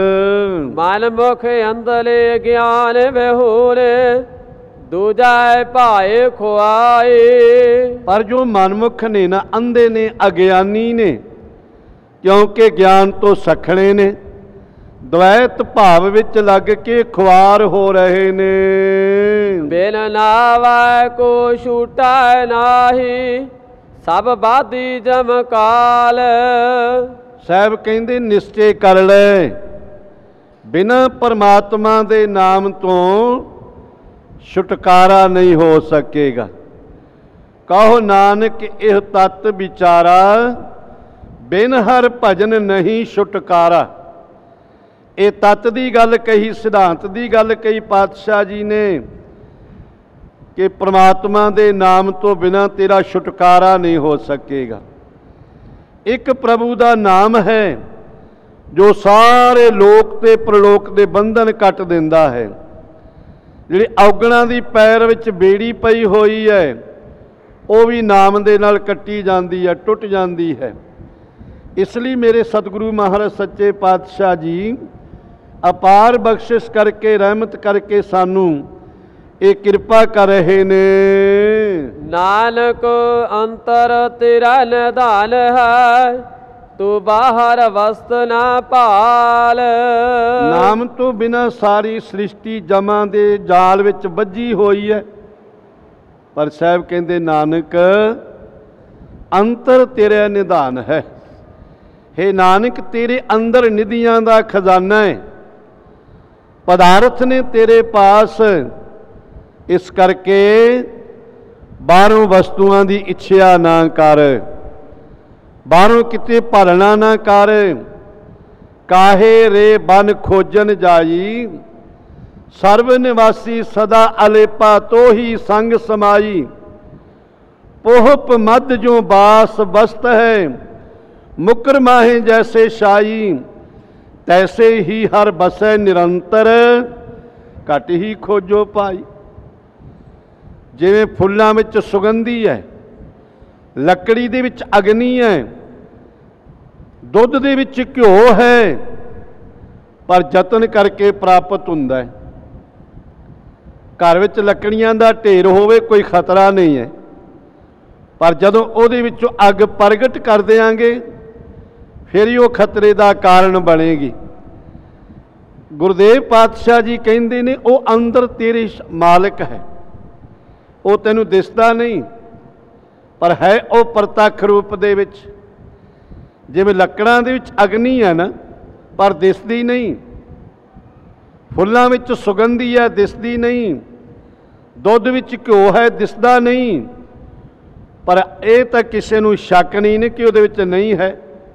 ਮਨ ਮੁਖ ਅੰਦਲੇ ਗਿਆਨ ਵਿਹੂਰੇ, ਦੂਜਾ ਭਾਏ ਖੁਆਏ। ਪਰ ਜੋ ਮਨਮੁਖ ਨੇ ਨਾ, ਅੰਧੇ ਨੇ, ਅਗਿਆਨੀ ਨੇ, ਕਿਉਂਕਿ ਗਿਆਨ ਤੋਂ ਸਖਣੇ ਨੇ, ਦ્વੈਤ ਭਾਵ ਵਿੱਚ ਲੱਗ ਕੇ ਖੁਆਰ ਹੋ ਰਹੇ ਨੇ। ਬਿਨ ਨਾਵੈ ਕੋ ਛੂਟੈ ਨਾਹੀ, ਸਭ ਬਾਦੀ ਜਮਕਾਲ। ਸਾਹਿਬ ਕਹਿੰਦੇ ਨਿਸ਼ਚੇ ਕਰ ਲੈ, ਬਿਨਾਂ ਪਰਮਾਤਮਾ ਦੇ ਨਾਮ ਤੋਂ ਛੁਟਕਾਰਾ ਨਹੀਂ ਹੋ ਸਕੇਗਾ। ਕਹੋ ਨਾਨਕ ਇਹ ਤਤ ਵਿਚਾਰਾ, ਬਿਨ ਹਰ ਭਜਨ ਨਹੀਂ ਛੁਟਕਾਰਾ। ਇਹ ਤਤ ਦੀ ਗੱਲ ਕਹੀ, ਸਿਧਾਂਤ ਦੀ ਗੱਲ ਕਹੀ ਪਾਤਸ਼ਾਹ ਜੀ ਨੇ ਕਿ ਪ੍ਰਮਾਤਮਾ ਦੇ ਨਾਮ ਤੋਂ ਬਿਨਾਂ ਤੇਰਾ ਛੁਟਕਾਰਾ ਨਹੀਂ ਹੋ ਸਕੇਗਾ। ਇੱਕ ਪ੍ਰਭੂ ਦਾ ਨਾਮ ਹੈ ਜੋ ਸਾਰੇ ਲੋਕ ਤੇ ਪ੍ਰਲੋਕ ਦੇ ਬੰਧਨ ਕੱਟ ਦਿੰਦਾ ਹੈ। ਜਿਹੜੀ ਔਗਣਾਂ ਦੀ ਪੈਰ ਵਿੱਚ ਬੇੜੀ ਪਈ ਹੋਈ ਹੈ, ਉਹ ਵੀ ਨਾਮ ਦੇ ਨਾਲ ਕੱਟੀ ਜਾਂਦੀ ਹੈ, ਟੁੱਟ ਜਾਂਦੀ ਹੈ। ਇਸ ਲਈ ਮੇਰੇ ਸਤਿਗੁਰੂ ਮਹਾਰਾਜ ਸੱਚੇ ਪਾਤਸ਼ਾਹ ਜੀ ਅਪਾਰ ਬਖਸ਼ਿਸ਼ ਕਰਕੇ, ਰਹਿਮਤ ਕਰਕੇ ਸਾਨੂੰ ਇਹ ਕਿਰਪਾ ਕਰ ਰਹੇ ਨੇ। ਨਾਨਕ ਅੰਤਰ ਤੇਰਾ ਨਿਧਾਨ ਹੈ, ਤੂੰ ਬਾਹਰ ਵਸਤ ਨਾ ਭਾਲ। ਨਾਮ ਤੋਂ ਬਿਨਾਂ ਸਾਰੀ ਸ੍ਰਿਸ਼ਟੀ ਜਮਾਂ ਦੇ ਜਾਲ ਵਿੱਚ ਬੱਝੀ ਹੋਈ ਹੈ। ਪਰ ਸਾਹਿਬ ਕਹਿੰਦੇ ਨਾਨਕ ਅੰਤਰ ਤੇਰਾ ਨਿਧਾਨ ਹੈ। ਹੇ ਨਾਨਕ, ਤੇਰੇ ਅੰਦਰ ਨਿਧੀਆਂ ਦਾ ਖਜ਼ਾਨਾ ਹੈ, ਪਦਾਰਥ ਨੇ ਤੇਰੇ ਪਾਸ। ਇਸ ਕਰਕੇ ਬਾਹਰੋਂ ਵਸਤੂਆਂ ਦੀ ਇੱਛਾ ਨਾ ਕਰ, ਬਾਹਰੋਂ ਕਿਤੇ ਭਾਲਣਾ ਨਾ ਕਰ। ਕਾਹੇ ਰੇ ਬਨ ਖੋਜਨ ਜਾਈ, ਸਰਬ ਨਿਵਾਸੀ ਸਦਾ ਅਲੇਪਾ ਤੋਹੀ ਸੰਗ ਸਮਾਈ। ਪੋਹਪ ਮਦ ਜੋ ਬਾਸ ਬਸਤ ਹੈ, ਮੁਕਰ ਮਾਹੇ ਜੈਸੇ ਸ਼ਾਈ। ਤੈਸੇ ਹੀ ਹਰ ਬਸੈ ਨਿਰੰਤਰ, ਘਟ ਹੀ ਖੋਜੋ ਭਾਈ। ਜਿਵੇਂ ਫੁੱਲਾਂ ਵਿੱਚ ਸੁਗੰਧੀ ਹੈ, ਲੱਕੜੀ ਦੇ ਵਿੱਚ ਅਗਨੀ ਹੈ, ਦੁੱਧ ਦੇ ਵਿੱਚ ਘਿਓ ਹੈ, ਪਰ ਯਤਨ ਕਰਕੇ ਪ੍ਰਾਪਤ ਹੁੰਦਾ ਹੈ। ਘਰ ਵਿੱਚ ਲੱਕੜੀਆਂ ਦਾ ਢੇਰ ਹੋਵੇ ਕੋਈ ਖਤਰਾ ਨਹੀਂ ਹੈ, ਪਰ ਜਦੋਂ ਉਹਦੇ ਵਿੱਚੋਂ ਅੱਗ ਪ੍ਰਗਟ ਕਰ ਦਿਆਂਗੇ ਫਿਰ ਹੀ ਉਹ ਖਤਰੇ ਦਾ ਕਾਰਨ ਬਣੇਗੀ। ਗੁਰਦੇਵ ਪਾਤਸ਼ਾਹ ਜੀ ਕਹਿੰਦੇ ਨੇ ਉਹ ਅੰਦਰ ਤੇਰੇ ਮਾਲਕ ਹੈ, ਉਹ ਤੈਨੂੰ ਦਿਸਦਾ ਨਹੀਂ ਪਰ ਹੈ ਉਹ ਪ੍ਰਤੱਖ ਰੂਪ ਦੇ ਵਿੱਚ। ਜਿਵੇਂ ਲੱਕੜਾਂ ਦੇ ਵਿੱਚ ਅਗਨੀ ਹੈ ਨਾ, ਪਰ ਦਿਸਦੀ ਨਹੀਂ। ਫੁੱਲਾਂ ਵਿੱਚ ਸੁਗੰਧੀ ਹੈ, ਦਿਸਦੀ ਨਹੀਂ। ਦੁੱਧ ਵਿੱਚ ਘਿਓ ਹੈ, ਦਿਸਦਾ ਨਹੀਂ। ਪਰ ਇਹ ਤਾਂ ਕਿਸੇ ਨੂੰ ਸ਼ੱਕ ਨਹੀਂ ਨੇ ਕਿ ਉਹਦੇ ਵਿੱਚ ਨਹੀਂ ਹੈ।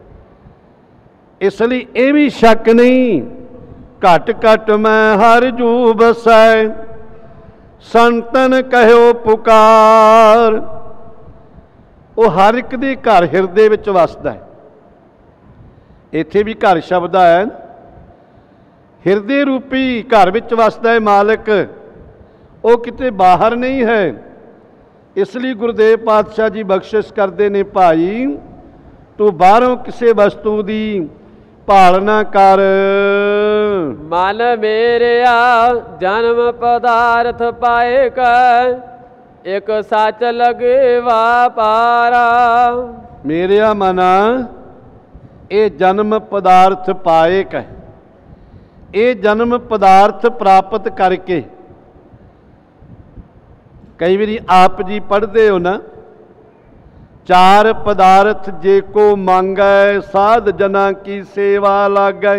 ਇਸ ਲਈ ਇਹ ਵੀ ਸ਼ੱਕ ਨਹੀਂ, ਘਟ ਘਟ ਮੈਂ ਹਰ ਜੂ ਬਸੈ, ਸੰਤਨ ਕਹਿਓ ਪੁਕਾਰ। ਉਹ ਹਰ ਇੱਕ ਦੇ ਘਰ ਹਿਰਦੇ ਵਿੱਚ ਵਸਦਾ ਹੈ। ਇੱਥੇ ਵੀ ਘਰ ਸ਼ਬਦ ਹੈ, ਹਿਰਦੇ ਰੂਪੀ ਘਰ ਵਿੱਚ ਵਸਦਾ ਹੈ ਮਾਲਕ, ਉਹ ਕਿਤੇ ਬਾਹਰ ਨਹੀਂ ਹੈ। ਇਸ ਲਈ ਗੁਰਦੇਵ ਪਾਤਸ਼ਾਹ ਜੀ ਬਖਸ਼ਿਸ਼ ਕਰਦੇ ਨੇ, ਭਾਈ ਤੂੰ ਬਾਹਰੋਂ ਕਿਸੇ ਵਸਤੂ ਦੀ ਭਾਲ ਨਾ ਕਰ। ਮਨ ਮੇਰਿਆ ਜਨਮ ਪਦਾਰਥ ਪਾਏ ਕੈ, ਇੱਕ ਸੱਚ ਲਗੇ ਵਾਪਾਰਾ। ਮੇਰਿਆ ਮਨਾ ਇਹ ਜਨਮ ਪਦਾਰਥ ਪਾਏ ਕੈ, ਇਹ ਜਨਮ ਪਦਾਰਥ ਪ੍ਰਾਪਤ ਕਰਕੇ। ਕਈ ਵਾਰੀ ਆਪ ਜੀ ਪੜ੍ਹਦੇ ਹੋ ਨਾ, ਚਾਰ ਪਦਾਰਥ ਜੇ ਕੋ ਮੰਗੈ, ਸਾਧ ਜਨਾ ਕੀ ਸੇਵਾ ਲਾਗੈ।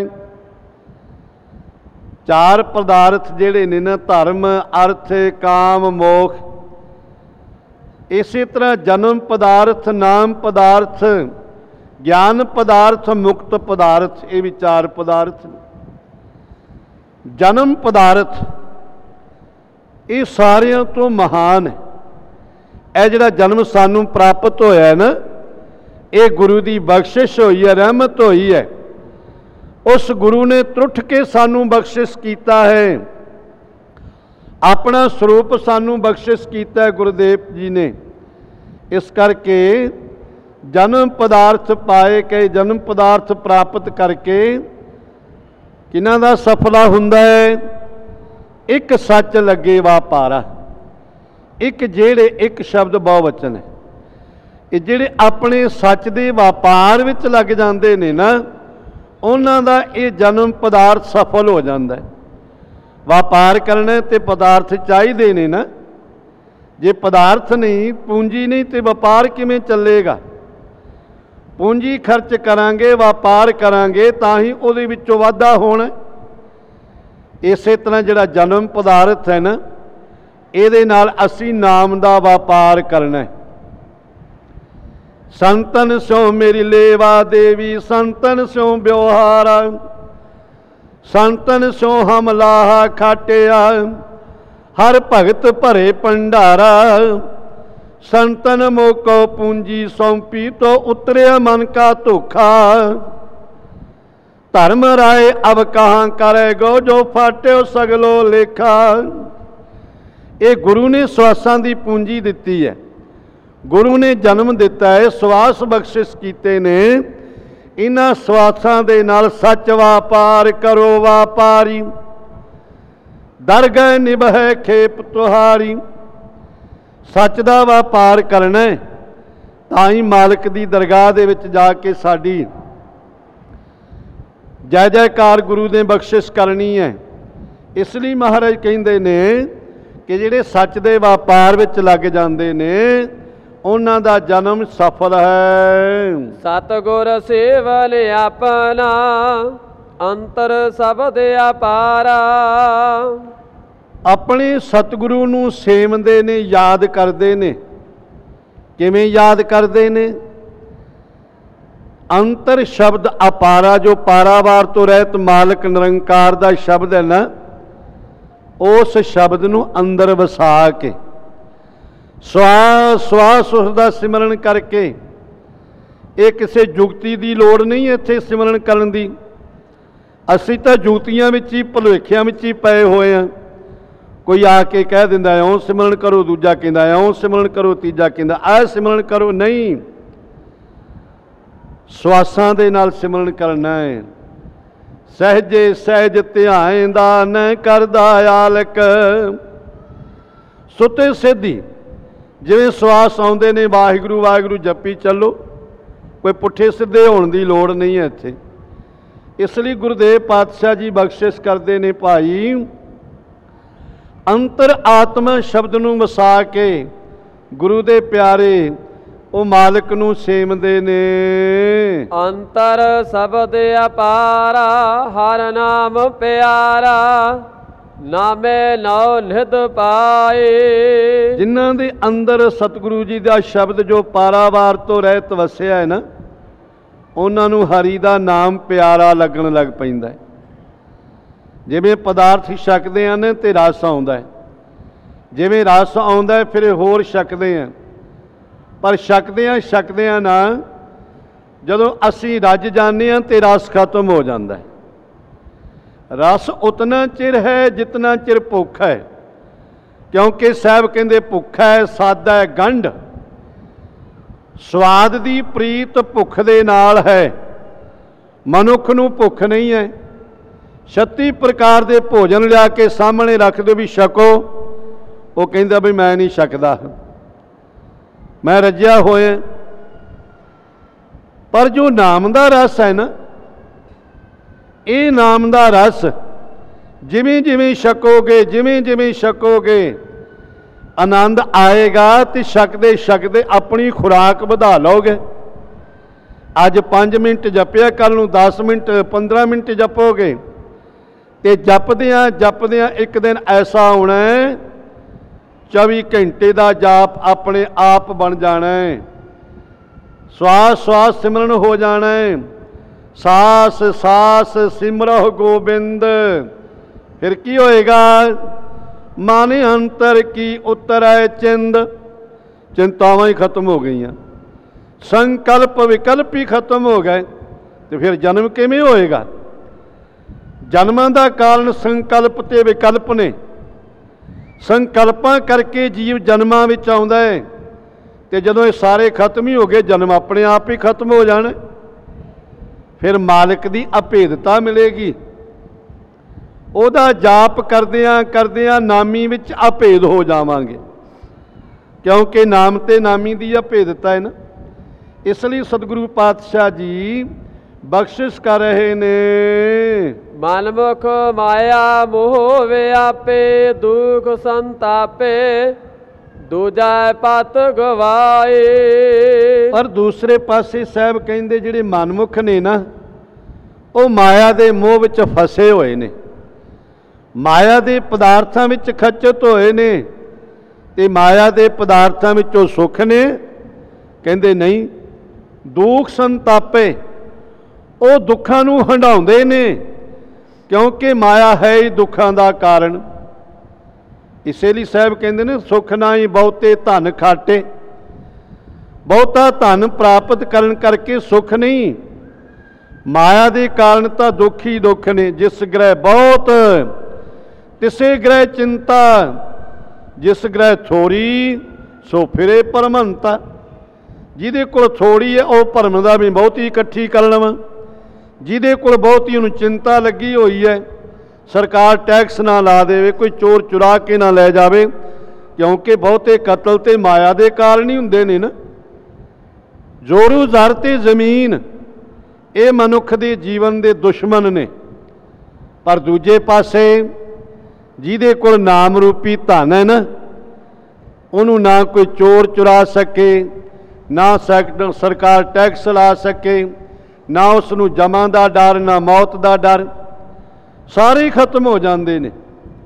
ਚਾਰ ਪਦਾਰਥ ਜਿਹੜੇ ਨੇ ਨਾ, ਧਰਮ, ਅਰਥ, ਕਾਮ, ਮੋਖ। ਇਸੇ ਤਰ੍ਹਾਂ ਜਨਮ ਪਦਾਰਥ, ਨਾਮ ਪਦਾਰਥ, ਗਿਆਨ ਪਦਾਰਥ, ਮੁਕਤ ਪਦਾਰਥ, ਇਹ ਵੀ ਚਾਰ ਪਦਾਰਥ। ਜਨਮ ਪਦਾਰਥ ਇਹ ਸਾਰਿਆਂ ਤੋਂ ਮਹਾਨ ਹੈ। ਇਹ ਜਿਹੜਾ ਜਨਮ ਸਾਨੂੰ ਪ੍ਰਾਪਤ ਹੋਇਆ ਹੈ ਨਾ, ਇਹ ਗੁਰੂ ਦੀ ਬਖਸ਼ਿਸ਼ ਹੋਈ ਹੈ, ਰਹਿਮਤ ਹੋਈ ਹੈ। ਉਸ ਗੁਰੂ ਨੇ ਤਰੁੱਠ ਕੇ ਸਾਨੂੰ ਬਖਸ਼ਿਸ਼ ਕੀਤਾ ਹੈ, ਆਪਣਾ ਸਰੂਪ ਸਾਨੂੰ ਬਖਸ਼ਿਸ਼ ਕੀਤਾ ਹੈ ਗੁਰਦੇਵ ਜੀ ਨੇ। ਇਸ ਕਰਕੇ ਜਨਮ ਪਦਾਰਥ ਪਾਏ ਕੇ, ਜਨਮ ਪਦਾਰਥ ਪ੍ਰਾਪਤ ਕਰਕੇ ਕਿਹਨਾਂ ਦਾ ਸਫਲਾ ਹੁੰਦਾ ਹੈ? ਇੱਕ ਸੱਚ ਲੱਗੇ ਵਾਪਾਰਾ। ਇੱਕ ਜਿਹੜੇ ਇੱਕ ਸ਼ਬਦ ਬਹੁਵਚਨ ਹੈ, ਇਹ ਜਿਹੜੇ ਆਪਣੇ ਸੱਚ ਦੇ ਵਪਾਰ ਵਿੱਚ ਲੱਗ ਜਾਂਦੇ ਨੇ ਨਾ, ਉਹਨਾਂ ਦਾ ਇਹ ਜਨਮ ਪਦਾਰਥ ਸਫਲ ਹੋ ਜਾਂਦਾ ਹੈ। ਵਪਾਰ ਕਰਨਾ ਤੇ ਪਦਾਰਥ ਚਾਹੀਦੇ ਨੇ ਨਾ, ਜੇ ਪਦਾਰਥ ਨਹੀਂ, ਪੂੰਜੀ ਨਹੀਂ ਤੇ ਵਪਾਰ ਕਿਵੇਂ ਚੱਲੇਗਾ? ਪੂੰਜੀ ਖਰਚ ਕਰਾਂਗੇ, ਵਪਾਰ ਕਰਾਂਗੇ ਤਾਂ ਹੀ ਉਹਦੇ ਵਿੱਚੋਂ ਵਾਧਾ ਹੋਣਾ। ਇਸੇ ਤਰ੍ਹਾਂ ਜਿਹੜਾ ਜਨਮ ਪਦਾਰਥ ਹੈ ਨਾ, ਇਹਦੇ ਨਾਲ ਅਸੀਂ ਨਾਮ ਦਾ ਵਪਾਰ ਕਰਨਾ। ਸੰਤਨ ਸਿਉ ਮੇਰੀ ਲੇਵਾ ਦੇਵੀ, ਸੰਤਨ ਸਿਉ ਵਿਵਹਾਰਾ, ਸੰਤਨ ਸਿਉ ਹਮਲਾਹਾ ਖਾਟਿਆ, ਹਰ ਭਗਤ ਭਰੇ ਭੰਡਾਰਾ। ਸੰਤਨ ਮੋਕੋ ਪੂੰਜੀ ਸੌਂਪੀ, ਤੋ ਉਤਰਿਆ ਮਨ ਕਾ ਧੋਖਾ। ਧਰਮ ਰਾਏ ਅਬ ਕਹਾਂ ਕਰੇਗੋ, ਜੋ ਫਾਟਿਓ ਸਗਲੋ ਲੇਖਾ। ਇਹ ਗੁਰੂ ਨੇ ਸਵਾਸਾਂ ਦੀ ਪੂੰਜੀ ਦਿੱਤੀ ਹੈ, ਗੁਰੂ ਨੇ ਜਨਮ ਦਿੱਤਾ ਹੈ, ਸਵਾਸ ਬਖਸ਼ਿਸ਼ ਕੀਤੇ ਨੇ। ਇਹਨਾਂ ਸਵਾਸਾਂ ਦੇ ਨਾਲ ਸੱਚ ਵਪਾਰ ਕਰੋ ਵਪਾਰੀ, ਦਰਗਹਿ ਨਿਭੈ ਖੇਪ ਤੁਹਾਰੀ। ਸੱਚ ਦਾ ਵਪਾਰ ਕਰਨਾ ਤਾਂ ਹੀ ਮਾਲਕ ਦੀ ਦਰਗਾਹ ਦੇ ਵਿੱਚ ਜਾ ਕੇ ਸਾਡੀ ਜੈ ਜੈਕਾਰ ਗੁਰੂ ਨੇ ਬਖਸ਼ਿਸ਼ ਕਰਨੀ ਹੈ। ਇਸ ਲਈ ਮਹਾਰਾਜ ਕਹਿੰਦੇ ਨੇ ਕਿ ਜਿਹੜੇ ਸੱਚ ਦੇ ਵਪਾਰ ਵਿੱਚ ਲੱਗ ਜਾਂਦੇ ਨੇ, ਉਹਨਾਂ ਦਾ ਜਨਮ ਸਫਲ ਹੈ। ਸਤਿਗੁਰ ਸੇਵਨ ਆਪਣਾ, ਅੰਤਰ ਸ਼ਬਦ ਅਪਾਰਾ। ਆਪਣੇ ਸਤਿਗੁਰੂ ਨੂੰ ਸੇਵਦੇ ਨੇ, ਯਾਦ ਕਰਦੇ ਨੇ। ਕਿਵੇਂ ਯਾਦ ਕਰਦੇ ਨੇ? ਅੰਤਰ ਸ਼ਬਦ ਅਪਾਰਾ, ਜੋ ਪਾਰਾਵਾਰ ਤੋਂ ਰਹਿਤ ਮਾਲਕ ਨਿਰੰਕਾਰ ਦਾ ਸ਼ਬਦ ਹੈ ਨਾ, ਉਸ ਸ਼ਬਦ ਨੂੰ ਅੰਦਰ ਵਸਾ ਕੇ ਸਵਾਸ ਸਵਾਸ ਉਸ ਦਾ ਸਿਮਰਨ ਕਰਕੇ। ਇਹ ਕਿਸੇ ਜੁਗਤੀ ਦੀ ਲੋੜ ਨਹੀਂ ਇੱਥੇ ਸਿਮਰਨ ਕਰਨ ਦੀ। ਅਸੀਂ ਤਾਂ ਜੂਤੀਆਂ ਵਿੱਚ ਹੀ ਭੁਲੇਖਿਆਂ ਵਿੱਚ ਹੀ ਪਏ ਹੋਏ ਹਾਂ। ਕੋਈ ਆ ਕੇ ਕਹਿ ਦਿੰਦਾ ਇਉਂ ਸਿਮਰਨ ਕਰੋ, ਦੂਜਾ ਕਹਿੰਦਾ ਇਉਂ ਸਿਮਰਨ ਕਰੋ, ਤੀਜਾ ਕਹਿੰਦਾ ਆਹ ਸਿਮਰਨ ਕਰੋ। ਨਹੀਂ, ਸਵਾਸਾਂ ਦੇ ਨਾਲ ਸਿਮਰਨ ਕਰਨਾ ਹੈ। ਸਹਿਜੇ ਸਹਿਜ ਧਿਆਨ ਦਾ ਨ ਕਰਦਾ ਆਲਕ। ਸੁਤੇ ਸਿੱਧੀ ਜਿਵੇਂ ਸਵਾਸ ਆਉਂਦੇ ਨੇ ਵਾਹਿਗੁਰੂ ਵਾਹਿਗੁਰੂ ਜਪੀ ਚੱਲੋ, ਕੋਈ ਪੁੱਠੇ ਸਿੱਧੇ ਹੋਣ ਦੀ ਲੋੜ ਨਹੀਂ ਹੈ ਇੱਥੇ। ਇਸ ਲਈ ਗੁਰਦੇਵ ਪਾਤਸ਼ਾਹ ਜੀ ਬਖਸ਼ਿਸ਼ ਕਰਦੇ ਨੇ, ਭਾਈ ਅੰਤਰ ਆਤਮਾ ਸ਼ਬਦ ਨੂੰ ਵਸਾ ਕੇ ਗੁਰੂ ਦੇ ਪਿਆਰੇ ਉਹ ਮਾਲਕ ਨੂੰ ਸੇਵਦੇ ਨੇ। ਅੰਤਰ ਸ਼ਬਦ ਅਪਾਰਾ ਹਰ ਨਾਮ ਪਿਆਰਾ ਨਾਮੇ ਨੌ ਨਿਧ ਪਾਏ। ਜਿਨ੍ਹਾਂ ਦੇ ਅੰਦਰ ਸਤਿਗੁਰੂ ਜੀ ਦਾ ਸ਼ਬਦ ਜੋ ਪਾਰਾਵਾਰ ਤੋਂ ਰਹਿਤ ਵਸਿਆ ਹੈ ਨਾ, ਉਹਨਾਂ ਨੂੰ ਹਰੀ ਦਾ ਨਾਮ ਪਿਆਰਾ ਲੱਗਣ ਲੱਗ ਪੈਂਦਾ ਹੈ। ਜਿਵੇਂ ਪਦਾਰਥ ਛਕਦੇ ਹਨ ਤੇ ਰਸ ਆਉਂਦਾ ਹੈ, ਜਿਵੇਂ ਰਸ ਆਉਂਦਾ ਹੈ ਫਿਰ ਹੋਰ ਛਕਦੇ ਹਾਂ, ਪਰ ਛਕਦਿਆਂ ਛਕਦਿਆਂ ਨਾ ਜਦੋਂ ਅਸੀਂ ਰੱਜ ਜਾਂਦੇ ਹਾਂ ਤੇ ਰਸ ਖਤਮ ਹੋ ਜਾਂਦਾ ਹੈ। ਰਸ ਉਤਨਾ ਚਿਰ ਹੈ ਜਿਤਨਾ ਚਿਰ ਭੁੱਖ ਹੈ, ਕਿਉਂਕਿ ਸਾਹਿਬ ਕਹਿੰਦੇ ਭੁੱਖ ਹੈ ਸਾਦਾ ਹੈ ਗੰਢ। ਸਵਾਦ ਦੀ ਪ੍ਰੀਤ ਭੁੱਖ ਦੇ ਨਾਲ ਹੈ, ਮਨੁੱਖ ਨੂੰ ਭੁੱਖ ਨਹੀਂ ਹੈ। ਛੱਤੀ ਪ੍ਰਕਾਰ ਦੇ ਭੋਜਨ ਲਿਆ ਕੇ ਸਾਹਮਣੇ ਰੱਖ ਦਿਓ ਵੀ ਛਕੋ, ਉਹ ਕਹਿੰਦਾ ਵੀ ਮੈਂ ਨਹੀਂ ਛਕਦਾ, ਮੈਂ ਰੱਜਿਆ ਹੋਇਆ। ਪਰ ਜੋ ਨਾਮ ਦਾ ਰਸ ਹੈ ਨਾ, ਇਹ ਨਾਮ ਦਾ ਰਸ ਜਿਵੇਂ ਜਿਵੇਂ ਛਕੋਗੇ ਜਿਵੇਂ ਜਿਵੇਂ ਛਕੋਗੇ ਆਨੰਦ ਆਏਗਾ, ਤੇ ਛਕਦੇ ਛਕਦੇ ਆਪਣੀ ਖੁਰਾਕ ਵਧਾ ਲਓਗੇ। ਅੱਜ ਪੰਜ ਮਿੰਟ ਜਪਿਆ, ਕੱਲ੍ਹ ਨੂੰ ਦਸ ਮਿੰਟ ਪੰਦਰਾਂ ਮਿੰਟ ਜਪੋਗੇ, ਤੇ ਜਪਦਿਆਂ ਜਪਦਿਆਂ ਇੱਕ ਦਿਨ ਐਸਾ ਆਉਣਾ ਹੈ ਚੌਵੀ ਘੰਟੇ ਦਾ ਜਾਪ ਆਪਣੇ ਆਪ ਬਣ ਜਾਣਾ ਹੈ। ਸਵਾਸ ਸਵਾਸ ਸਿਮਰਨ ਹੋ ਜਾਣਾ ਹੈ। ਸਾਸ ਸਾਸ ਸਿਮਰਹੁ ਗੋਬਿੰਦ। ਫਿਰ ਕੀ ਹੋਏਗਾ? ਮਨ ਅੰਤਰ ਕੀ ਉਤਰੈ ਚਿੰਦ। ਚਿੰਤਾਵਾਂ ਹੀ ਖਤਮ ਹੋ ਗਈਆਂ, ਸੰਕਲਪ ਵਿਕਲਪ ਹੀ ਖਤਮ ਹੋ ਗਏ। ਤੇ ਫਿਰ ਜਨਮ ਕਿਵੇਂ ਹੋਏਗਾ? ਜਨਮਾਂ ਦਾ ਕਾਰਨ ਸੰਕਲਪ ਤੇ ਵਿਕਲਪ ਨੇ। ਸੰਕਲਪਾਂ ਕਰਕੇ ਜੀਵ ਜਨਮਾਂ ਵਿੱਚ ਆਉਂਦਾ ਹੈ, ਤੇ ਜਦੋਂ ਇਹ ਸਾਰੇ ਖਤਮ ਹੀ ਹੋ ਗਏ, ਜਨਮ ਆਪਣੇ ਆਪ ਹੀ ਖਤਮ ਹੋ ਜਾਣ। ਫਿਰ ਮਾਲਕ ਦੀ ਅਭੇਦਤਾ ਮਿਲੇਗੀ। ਉਹਦਾ ਜਾਪ ਕਰਦਿਆਂ ਕਰਦਿਆਂ ਨਾਮੀ ਵਿੱਚ ਅਭੇਦ ਹੋ ਜਾਵਾਂਗੇ, ਕਿਉਂਕਿ ਨਾਮ ਤੇ ਨਾਮੀ ਦੀ ਅਭੇਦਤਾ ਹੈ ਨਾ। ਇਸ ਲਈ ਸਤਿਗੁਰੂ ਪਾਤਸ਼ਾਹ ਜੀ ਬਖਸ਼ਿਸ਼ ਕਰ ਰਹੇ ਨੇ। ਮਨਮੁਖ ਮਾਇਆ ਮੋਹ ਵਿਆਪੇ ਦੁਖ ਸੰਤਾਪੇ ਦੂਜਾ ਪਤ ਗਵਾਏ। ਪਰ ਦੂਸਰੇ ਪਾਸੇ ਸਾਹਿਬ ਕਹਿੰਦੇ ਜਿਹੜੇ ਮਨਮੁਖ ਨੇ ਨਾ, ਉਹ ਮਾਇਆ ਦੇ ਮੋਹ ਵਿੱਚ ਫਸੇ ਹੋਏ ਨੇ, ਮਾਇਆ ਦੇ ਪਦਾਰਥਾਂ ਵਿੱਚ ਖੱਚਤ ਹੋਏ ਨੇ, ਤੇ ਮਾਇਆ ਦੇ ਪਦਾਰਥਾਂ ਵਿੱਚੋਂ ਸੁੱਖ ਨੇ। ਕਹਿੰਦੇ ਨਹੀਂ, ਦੁੱਖ ਸੰਤਾਪੇ, ਉਹ ਦੁੱਖਾਂ ਨੂੰ ਹੰਢਾਉਂਦੇ ਨੇ, ਕਿਉਂਕਿ ਮਾਇਆ ਹੈ ਹੀ ਦੁੱਖਾਂ ਦਾ ਕਾਰਨ। ਇਸੇ ਲਈ ਸਾਹਿਬ ਕਹਿੰਦੇ ਨੇ ਸੁੱਖ ਨਾ ਹੀ ਬਹੁਤੇ ਧਨ ਖਾਟੇ। ਬਹੁਤਾ ਧਨ ਪ੍ਰਾਪਤ ਕਰਨ ਕਰਕੇ ਸੁੱਖ ਨਹੀਂ, ਮਾਇਆ ਦੇ ਕਾਰਨ ਤਾਂ ਦੁੱਖ ਹੀ ਦੁੱਖ ਨੇ। ਜਿਸ ਗ੍ਰਹਿ ਬਹੁਤ ਤਿਸੇ ਗ੍ਰਹਿ ਚਿੰਤਾ, ਜਿਸ ਗ੍ਰਹਿ ਥੋੜੀ ਸੋ ਫਿਰੇ ਪਰਮੰਤਾ। ਜਿਹਦੇ ਕੋਲ ਥੋੜੀ ਹੈ ਉਹ ਭਰਮ ਦਾ ਵੀ ਬਹੁਤੀ ਇਕੱਠੀ ਕਰ ਲਵਾਂ, ਜਿਹਦੇ ਕੋਲ ਬਹੁਤੀ ਉਹਨੂੰ ਚਿੰਤਾ ਲੱਗੀ ਹੋਈ ਹੈ ਸਰਕਾਰ ਟੈਕਸ ਨਾ ਲਾ ਦੇਵੇ, ਕੋਈ ਚੋਰ ਚੁਰਾ ਕੇ ਨਾ ਲੈ ਜਾਵੇ, ਕਿਉਂਕਿ ਬਹੁਤੇ ਕਤਲ ਤੇ ਮਾਇਆ ਦੇ ਕਾਰਨ ਹੀ ਹੁੰਦੇ ਨੇ ਨਾ। ਜ਼ੋਰੂ ਜ਼ਰ ਤੇ ਜ਼ਮੀਨ ਇਹ ਮਨੁੱਖ ਦੇ ਜੀਵਨ ਦੇ ਦੁਸ਼ਮਣ ਨੇ। ਪਰ ਦੂਜੇ ਪਾਸੇ ਜਿਹਦੇ ਕੋਲ ਨਾਮ ਰੂਪੀ ਧਨ ਹੈ ਨਾ, ਉਹਨੂੰ ਨਾ ਕੋਈ ਚੋਰ ਚੁਰਾ ਸਕੇ, ਨਾ ਸੈਕਟਰ ਸਰਕਾਰ ਟੈਕਸ ਲਾ ਸਕੇ, ਨਾ ਉਸ ਨੂੰ ਜਮਾਂ ਦਾ ਡਰ, ਨਾ ਮੌਤ ਦਾ ਡਰ, ਸਾਰੇ ਖਤਮ ਹੋ ਜਾਂਦੇ ਨੇ।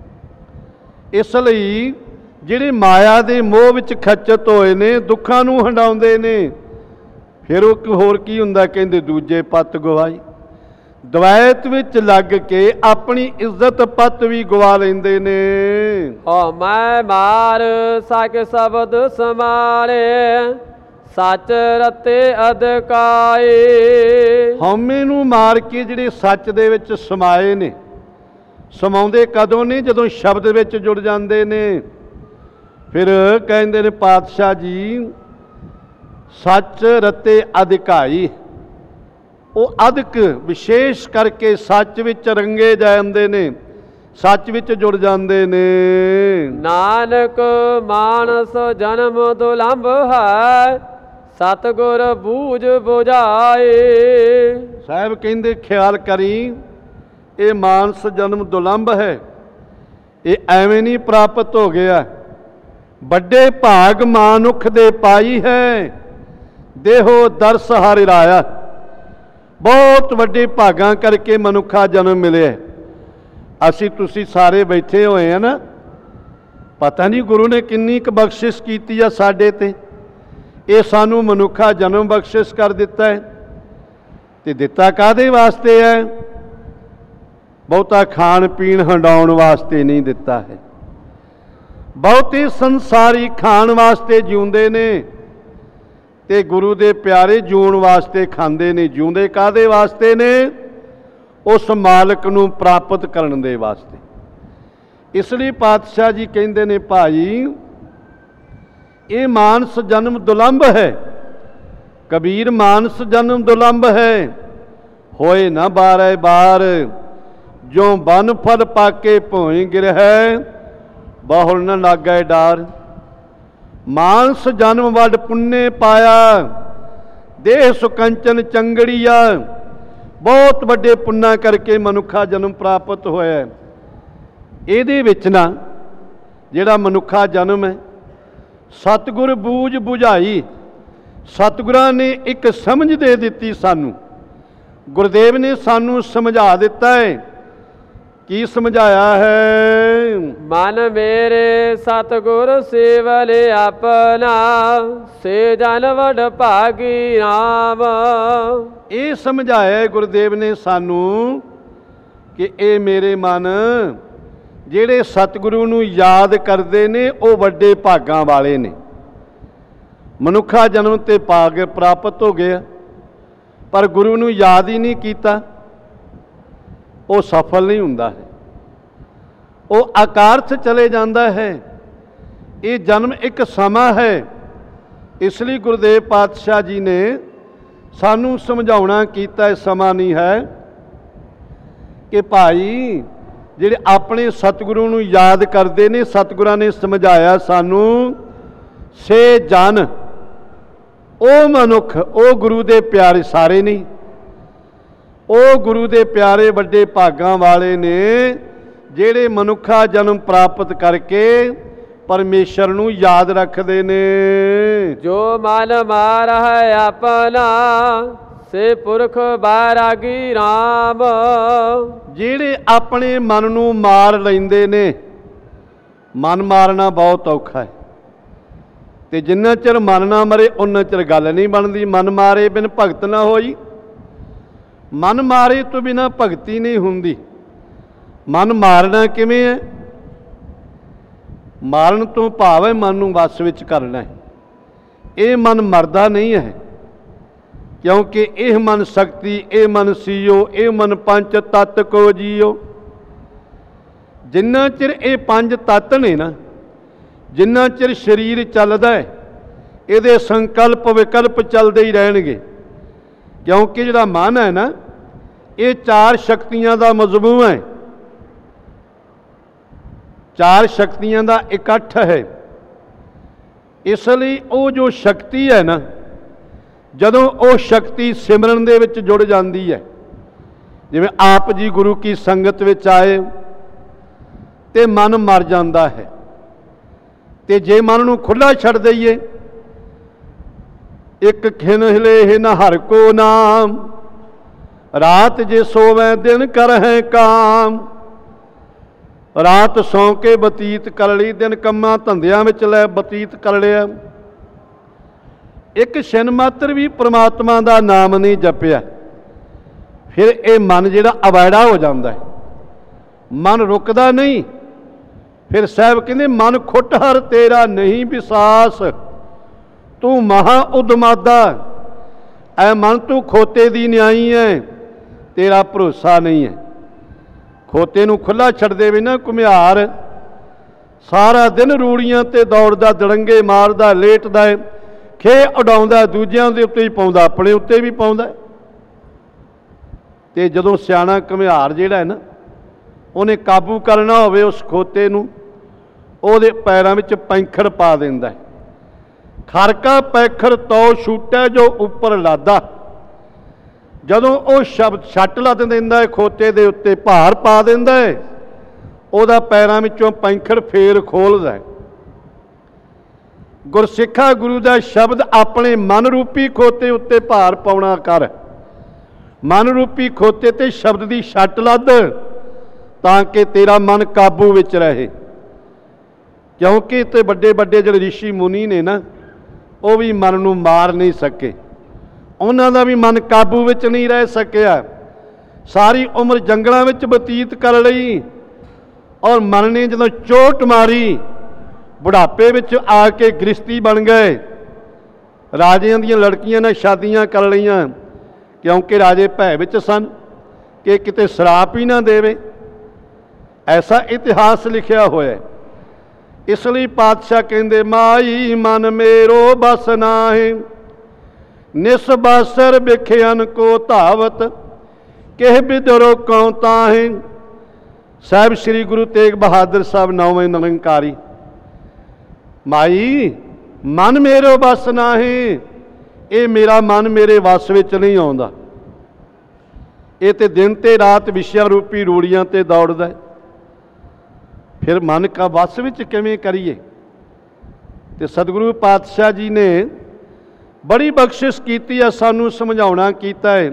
ਇਸ ਲਈ ਜਿਹੜੇ ਮਾਇਆ ਦੇ ਮੋਹ ਵਿੱਚ ਖੱਚਤ ਹੋਏ ਨੇ, ਦੁੱਖਾਂ ਨੂੰ ਹੰਡਾਉਂਦੇ ਨੇ। ਫਿਰ ਉਹ ਹੋਰ ਕੀ ਹੁੰਦਾ? ਕਹਿੰਦੇ ਦੂਜੇ ਪੱਤ ਗਵਾਈ। ਦਵੈਤ ਵਿੱਚ ਲੱਗ ਕੇ ਆਪਣੀ ਇੱਜ਼ਤ ਪੱਤ ਵੀ ਗਵਾ ਲੈਂਦੇ ਨੇ। ਓ ਮੈਂ ਮਾਰ ਸਕ ਸ਼ਬਦ ਸਮਾਰੇ ਸੱਚ ਰਤੇ ਅਧਿਕਾਏ। ਹਉਮੈ ਨੂੰ ਮਾਰ ਕੇ ਜਿਹੜੇ ਸੱਚ ਦੇ ਵਿੱਚ ਸਮਾਏ ਨੇ, ਸਮਾਉਂਦੇ ਕਦੋਂ ਨੇ? ਜਦੋਂ ਸ਼ਬਦ ਵਿੱਚ ਜੁੜ ਜਾਂਦੇ ਨੇ। ਫਿਰ ਕਹਿੰਦੇ ਨੇ ਪਾਤਸ਼ਾਹ ਜੀ ਸੱਚ ਰਤੇ ਅਧਿਕਾਈ, ਉਹ ਅਧਿਕ ਵਿਸ਼ੇਸ਼ ਕਰਕੇ ਸੱਚ ਵਿੱਚ ਰੰਗੇ ਜਾਂਦੇ ਨੇ, ਸੱਚ ਵਿੱਚ ਜੁੜ ਜਾਂਦੇ ਨੇ। ਨਾਨਕ ਮਾਨਸ ਜਨਮ ਦੁਲੰਭ ਹੈ, ਸਤਿਗੁਰ ਬੂਝ ਬੁਝਾਏ। ਸਾਹਿਬ ਕਹਿੰਦੇ ਖਿਆਲ ਕਰੀ, ਇਹ ਮਾਨਸ ਜਨਮ ਦੁਲੰਭ ਹੈ, ਇਹ ਐਵੇਂ ਨਹੀਂ ਪ੍ਰਾਪਤ ਹੋ ਗਿਆ। ਵੱਡੇ ਭਾਗ ਮਾਨੁਖ ਦੇ ਪਾਈ ਹੈ, ਦੇਹੋ ਦਰਸ ਹਰਿ ਰਾਇਆ। ਬਹੁਤ ਵੱਡੇ ਭਾਗਾਂ ਕਰਕੇ ਮਨੁੱਖਾ ਜਨਮ ਮਿਲਿਆ। ਅਸੀਂ ਤੁਸੀਂ ਸਾਰੇ ਬੈਠੇ ਹੋਏ ਆ ਨਾ, ਪਤਾ ਨਹੀਂ ਗੁਰੂ ਨੇ ਕਿੰਨੀ ਕੁ ਬਖਸ਼ਿਸ਼ ਕੀਤੀ ਆ ਸਾਡੇ ਤੇ। ਇਹ ਸਾਨੂੰ ਮਨੁੱਖਾ ਜਨਮ ਬਖਸ਼ਿਸ਼ ਕਰ ਦਿੱਤਾ ਹੈ। ਤੇ ਦਿੱਤਾ ਕਾਹਦੇ ਵਾਸਤੇ ਹੈ? ਬਹੁਤਾ ਖਾਣ ਪੀਣ ਹੰਡਾਉਣ ਵਾਸਤੇ ਨਹੀਂ ਦਿੱਤਾ ਹੈ। ਬਹੁਤੇ ਸੰਸਾਰੀ ਖਾਣ ਵਾਸਤੇ ਜਿਉਂਦੇ ਨੇ ਤੇ ਗੁਰੂ ਦੇ ਪਿਆਰੇ ਜਿਉਣ ਵਾਸਤੇ ਖਾਂਦੇ ਨੇ। ਜਿਉਂਦੇ ਕਾਹਦੇ ਵਾਸਤੇ ਨੇ? ਉਸ ਮਾਲਕ ਨੂੰ ਪ੍ਰਾਪਤ ਕਰਨ ਦੇ ਵਾਸਤੇ। ਇਸ ਲਈ ਪਾਤਸ਼ਾਹ ਜੀ ਕਹਿੰਦੇ ਨੇ ਭਾਈ ਇਹ ਮਾਨਸ ਜਨਮ ਦੁਲੰਭ ਹੈ। ਕਬੀਰ ਮਾਨਸ ਜਨਮ ਦੁਲੰਭ ਹੈ, ਹੋਏ ਨਾ ਬਾਰੈ ਬਾਰ। ਜੋ ਬਨ ਫਲ ਪਾਕੇ ਭੋਇ ਗਿਰਹਿ, ਬਹੁਲ ਨ ਲਾਗੈ ਡਾਰ। ਮਾਨਸ ਜਨਮ ਵੱਡ ਪੁੰਨੇ ਪਾਇਆ, ਦੇਹ ਸੁਕੰਚਨ ਚੰਗੜੀਆ। ਬਹੁਤ ਵੱਡੇ ਪੁੰਨਾ ਕਰਕੇ ਮਨੁੱਖਾ ਜਨਮ ਪ੍ਰਾਪਤ ਹੋਇਆ। ਇਹਦੇ ਵਿੱਚ ਨਾ ਜਿਹੜਾ ਮਨੁੱਖਾ ਜਨਮ ਹੈ, ਸਤਿਗੁਰ ਬੂਝ ਬੁਝਾਈ। ਸਤਿਗੁਰਾਂ ਨੇ ਇੱਕ ਸਮਝ ਦੇ ਦਿੱਤੀ ਸਾਨੂੰ। ਗੁਰਦੇਵ ਨੇ ਸਾਨੂੰ ਸਮਝਾ ਦਿੱਤਾ ਹੈ। ਕੀ ਸਮਝਾਇਆ ਹੈ? ਮਨ ਮੇਰੇ ਸਤਿਗੁਰ ਸੇਵਲੇ ਆਪਣਾ, ਸੇ ਜਨ ਵਡ ਭਾਗੀ ਰਾਮ। ਇਹ ਸਮਝਾਇਆ ਗੁਰਦੇਵ ਨੇ ਸਾਨੂੰ ਕਿ ਇਹ ਮੇਰੇ ਮਨ ਜਿਹੜੇ ਸਤਿਗੁਰੂ ਨੂੰ ਯਾਦ ਕਰਦੇ ਨੇ ਉਹ ਵੱਡੇ ਭਾਗਾਂ ਵਾਲੇ ਨੇ। ਮਨੁੱਖਾ ਜਨਮ ਤੇ ਭਾਗ ਪ੍ਰਾਪਤ ਹੋ ਗਿਆ, ਪਰ ਗੁਰੂ ਨੂੰ ਯਾਦ ਹੀ ਨਹੀਂ ਕੀਤਾ, ਉਹ ਸਫਲ ਨਹੀਂ ਹੁੰਦਾ ਹੈ, ਉਹ ਅਕਾਰਥ ਚਲੇ ਜਾਂਦਾ ਹੈ। ਇਹ ਜਨਮ ਇੱਕ ਸਮਾਂ ਹੈ। ਇਸ ਲਈ ਗੁਰਦੇਵ ਪਾਤਸ਼ਾਹ ਜੀ ਨੇ ਸਾਨੂੰ ਸਮਝਾਉਣਾ ਕੀਤਾ, ਇਹ ਸਮਾਂ ਨਹੀਂ ਹੈ ਕਿ ਭਾਈ ਜਿਹੜੇ ਆਪਣੇ ਸਤਿਗੁਰੂ ਨੂੰ ਯਾਦ ਕਰਦੇ ਨੇ, ਸਤਿਗੁਰਾਂ ਨੇ ਸਮਝਾਇਆ ਸਾਨੂੰ, ਸੇ ਜਨ ਉਹ ਮਨੁੱਖ, ਉਹ ਗੁਰੂ ਦੇ ਪਿਆਰੇ ਸਾਰੇ ਨਹੀਂ, ਉਹ ਗੁਰੂ ਦੇ ਪਿਆਰੇ ਵੱਡੇ ਭਾਗਾਂ ਵਾਲੇ ਨੇ ਜਿਹੜੇ ਮਨੁੱਖਾ ਜਨਮ ਪ੍ਰਾਪਤ ਕਰਕੇ ਪਰਮੇਸ਼ਰ ਨੂੰ ਯਾਦ ਰੱਖਦੇ ਨੇ। ਜੋ ਮਨ ਮਾਰ ਹੈ ਆਪਣਾ, ਸੇ ਪੁਰਖ ਬੈਰਾਗੀ ਰਾਮ। ਜਿਹੜੇ ਆਪਣੇ ਮਨ ਨੂੰ ਮਾਰ ਲੈਂਦੇ ਨੇ। ਮਨ ਮਾਰਨਾ ਬਹੁਤ ਔਖਾ ਹੈ, ਤੇ ਜਿੰਨਾ ਚਿਰ ਮਨ ਨਾ ਮਰੇ ਉਨਾ ਚਿਰ ਗੱਲ ਨਹੀਂ ਬਣਦੀ। ਮਨ ਮਾਰੇ ਬਿਨ ਭਗਤ ਨਾ ਹੋਈ। ਮਨ ਮਾਰੇ ਤੋਂ ਬਿਨਾਂ ਭਗਤੀ ਨਹੀਂ ਹੁੰਦੀ। ਮਨ ਮਾਰਨਾ ਕਿਵੇਂ ਹੈ? ਮਾਰਨ ਤੋਂ ਭਾਵ ਹੈ ਮਨ ਨੂੰ ਵਸ ਵਿੱਚ ਕਰਨਾ ਹੈ। ਇਹ ਮਨ ਮਰਦਾ ਨਹੀਂ ਹੈ, ਕਿਉਂਕਿ ਇਹ ਮਨ ਸ਼ਕਤੀ, ਇਹ ਮਨ ਸੀਓ, ਇਹ ਮਨ ਪੰਜ ਤੱਤ ਕੋ ਜੀਓ। ਜਿੰਨਾ ਚਿਰ ਇਹ ਪੰਜ ਤੱਤ ਨੇ ਨਾ, ਜਿੰਨਾ ਚਿਰ ਸਰੀਰ ਚੱਲਦਾ ਹੈ, ਇਹਦੇ ਸੰਕਲਪ ਵਿਕਲਪ ਚੱਲਦੇ ਹੀ ਰਹਿਣਗੇ। ਕਿਉਂਕਿ ਜਿਹੜਾ ਮਨ ਹੈ ਨਾ, ਇਹ ਚਾਰ ਸ਼ਕਤੀਆਂ ਦਾ ਮਜਮੂਆ ਹੈ, ਚਾਰ ਸ਼ਕਤੀਆਂ ਦਾ ਇਕੱਠ ਹੈ। ਇਸ ਲਈ ਉਹ ਜੋ ਸ਼ਕਤੀ ਹੈ ਨਾ, ਜਦੋਂ ਉਹ ਸ਼ਕਤੀ ਸਿਮਰਨ ਦੇ ਵਿੱਚ ਜੁੜ ਜਾਂਦੀ ਹੈ, ਜਿਵੇਂ ਆਪ ਜੀ ਗੁਰੂ ਕੀ ਸੰਗਤ ਵਿੱਚ ਆਏ ਤੇ ਮਨ ਮਰ ਜਾਂਦਾ ਹੈ। ਤੇ ਜੇ ਮਨ ਨੂੰ ਖੁੱਲ੍ਹਾ ਛੱਡ ਦਈਏ, ਇੱਕ ਖਿਨ ਹਿਲੇ ਨ ਹਰ ਕੋ ਨਾਮ, ਰਾਤ ਜੇ ਸੋਵੈ ਦਿਨ ਕਰਹਿ ਕਾਮ। ਰਾਤ ਸੌਂ ਕੇ ਬਤੀਤ ਕਰ ਲਈ, ਦਿਨ ਕੰਮਾਂ ਧੰਦਿਆਂ ਵਿੱਚ ਲੈ ਬਤੀਤ ਕਰ ਲਿਆ। ਇੱਕ ਛਿਨ ਮਾਤਰ ਵੀ ਪ੍ਰਮਾਤਮਾ ਦਾ ਨਾਮ ਨਹੀਂ ਜਪਿਆ, ਫਿਰ ਇਹ ਮਨ ਜਿਹੜਾ ਅਵੈੜਾ ਹੋ ਜਾਂਦਾ ਹੈ, ਮਨ ਰੁਕਦਾ ਨਹੀਂ। ਫਿਰ ਸਾਹਿਬ ਕਹਿੰਦੇ ਮਨ ਖੁੱਟ ਹਰ ਤੇਰਾ ਨਹੀਂ ਵਿਸਾਸ, ਤੂੰ ਮਹਾ ਉਦਮਾਦਾ, ਐ ਮਨ ਤੂੰ ਖੋਤੇ ਦੀ ਨਿਆਈ ਹੈ, ਤੇਰਾ ਭਰੋਸਾ ਨਹੀਂ ਹੈ। ਖੋਤੇ ਨੂੰ ਖੁੱਲ੍ਹਾ ਛੱਡ ਦੇਵੇ ਨਾ ਘੁਮਿਆਰ, ਸਾਰਾ ਦਿਨ ਰੂੜੀਆਂ ਤੇ ਦੌੜਦਾ, ਦੜੰਗੇ ਮਾਰਦਾ, ਲੇਟਦਾ, ਖੇ ਉਡਾਉਂਦਾ, ਦੂਜਿਆਂ ਦੇ ਉੱਤੇ ਹੀ ਪਾਉਂਦਾ, ਆਪਣੇ ਉੱਤੇ ਵੀ ਪਾਉਂਦਾ। ਤੇ ਜਦੋਂ ਸਿਆਣਾ ਘੁਮਿਆਰ ਜਿਹੜਾ ਹੈ ਨਾ, ਉਹਨੇ ਕਾਬੂ ਕਰਨਾ ਹੋਵੇ ਉਸ ਖੋਤੇ ਨੂੰ, ਉਹਦੇ ਪੈਰਾਂ ਵਿੱਚ ਪੈਂਖੜ ਪਾ ਦਿੰਦਾ। ਖਰਕਾ ਪੈਖਰ ਤੋ ਛੂਟੈ ਜੋ ਉੱਪਰ ਲਾਦਾ। ਜਦੋਂ ਉਹ ਸ਼ਬਦ ਛੱਟ ਲੱਦ ਦਿੰਦਾ ਹੈ ਖੋਤੇ ਦੇ ਉੱਤੇ, ਭਾਰ ਪਾ ਦਿੰਦਾ ਹੈ, ਉਹਦਾ ਪੈਰਾਂ ਵਿੱਚੋਂ ਪੈਂਖੜ ਫੇਰ ਖੋਲ੍ਹਦਾ ਹੈ। ਗੁਰਸਿੱਖਾ ਗੁਰੂ ਦਾ ਸ਼ਬਦ ਆਪਣੇ ਮਨ ਰੂਪੀ ਖੋਤੇ ਉੱਤੇ ਭਾਰ ਪਾਉਣਾ ਕਰ। ਮਨ ਰੂਪੀ ਖੋਤੇ ਤੇ ਸ਼ਬਦ ਦੀ ਛੱਟ ਲੱਦ, ਤਾਂ ਕਿ ਤੇਰਾ ਮਨ ਕਾਬੂ ਵਿੱਚ ਰਹੇ। ਕਿਉਂਕਿ ਤੇ ਵੱਡੇ ਵੱਡੇ ਜਿਹੜੇ ਰਿਸ਼ੀ ਮੁਨੀ ਨੇ ਨਾ, ਉਹ ਵੀ ਮਨ ਨੂੰ ਮਾਰ ਨਹੀਂ ਸਕੇ, ਉਹਨਾਂ ਦਾ ਵੀ ਮਨ ਕਾਬੂ ਵਿੱਚ ਨਹੀਂ ਰਹਿ ਸਕਿਆ। ਸਾਰੀ ਉਮਰ ਜੰਗਲਾਂ ਵਿੱਚ ਬਤੀਤ ਕਰ ਲਈ, ਔਰ ਮਨ ਨੇ ਜਦੋਂ ਚੋਟ ਮਾਰੀ, ਬੁਢਾਪੇ ਵਿੱਚ ਆ ਕੇ ਗ੍ਰਸਤੀ ਬਣ ਗਏ। ਰਾਜਿਆਂ ਦੀਆਂ ਲੜਕੀਆਂ ਨਾਲ ਸ਼ਾਦੀਆਂ ਕਰ ਲਈਆਂ, ਕਿਉਂਕਿ ਰਾਜੇ ਭੈ ਵਿੱਚ ਸਨ ਕਿ ਕਿਤੇ ਸ਼ਰਾਪ ਹੀ ਨਾ ਦੇਵੇ। ਐਸਾ ਇਤਿਹਾਸ ਲਿਖਿਆ ਹੋਇਆ। ਇਸ ਲਈ ਪਾਤਸ਼ਾਹ ਕਹਿੰਦੇ, ਮਾਈ ਮਨ ਮੇਰੋ ਬਸ ਨਾਹੀਂ, ਨਿਸ ਬਾਸਰ ਬਿਖਿਆਨ ਕੋ ਧਾਵਤ, ਕਿਹ ਬਿਦ ਰੋਕਉ ਤਾਹੀਂ। ਸਾਹਿਬ ਸ੍ਰੀ ਗੁਰੂ ਤੇਗ ਬਹਾਦਰ ਸਾਹਿਬ ਨੌਵੇਂ ਨਿਰੰਕਾਰੀ। ਮਾਈ ਮਨ ਮੇਰੋ ਬਸ ਨਾਹੀਂ, ਇਹ ਮੇਰਾ ਮਨ ਮੇਰੇ ਵੱਸ ਵਿੱਚ ਨਹੀਂ ਆਉਂਦਾ। ਇਹ ਤੇ ਦਿਨ ਤੇ ਰਾਤ ਵਿਸ਼ਿਆਂ ਰੂਪੀ ਰੂੜੀਆਂ ਤੇ ਦੌੜਦਾ। ਫਿਰ ਮਨ ਕਾ ਵੱਸ ਵਿੱਚ ਕਿਵੇਂ ਕਰੀਏ? ਤੇ ਸਤਿਗੁਰੂ ਪਾਤਸ਼ਾਹ ਜੀ ਨੇ ਬੜੀ ਬਖਸ਼ਿਸ਼ ਕੀਤੀ ਹੈ, ਸਾਨੂੰ ਸਮਝਾਉਣਾ ਕੀਤਾ ਹੈ।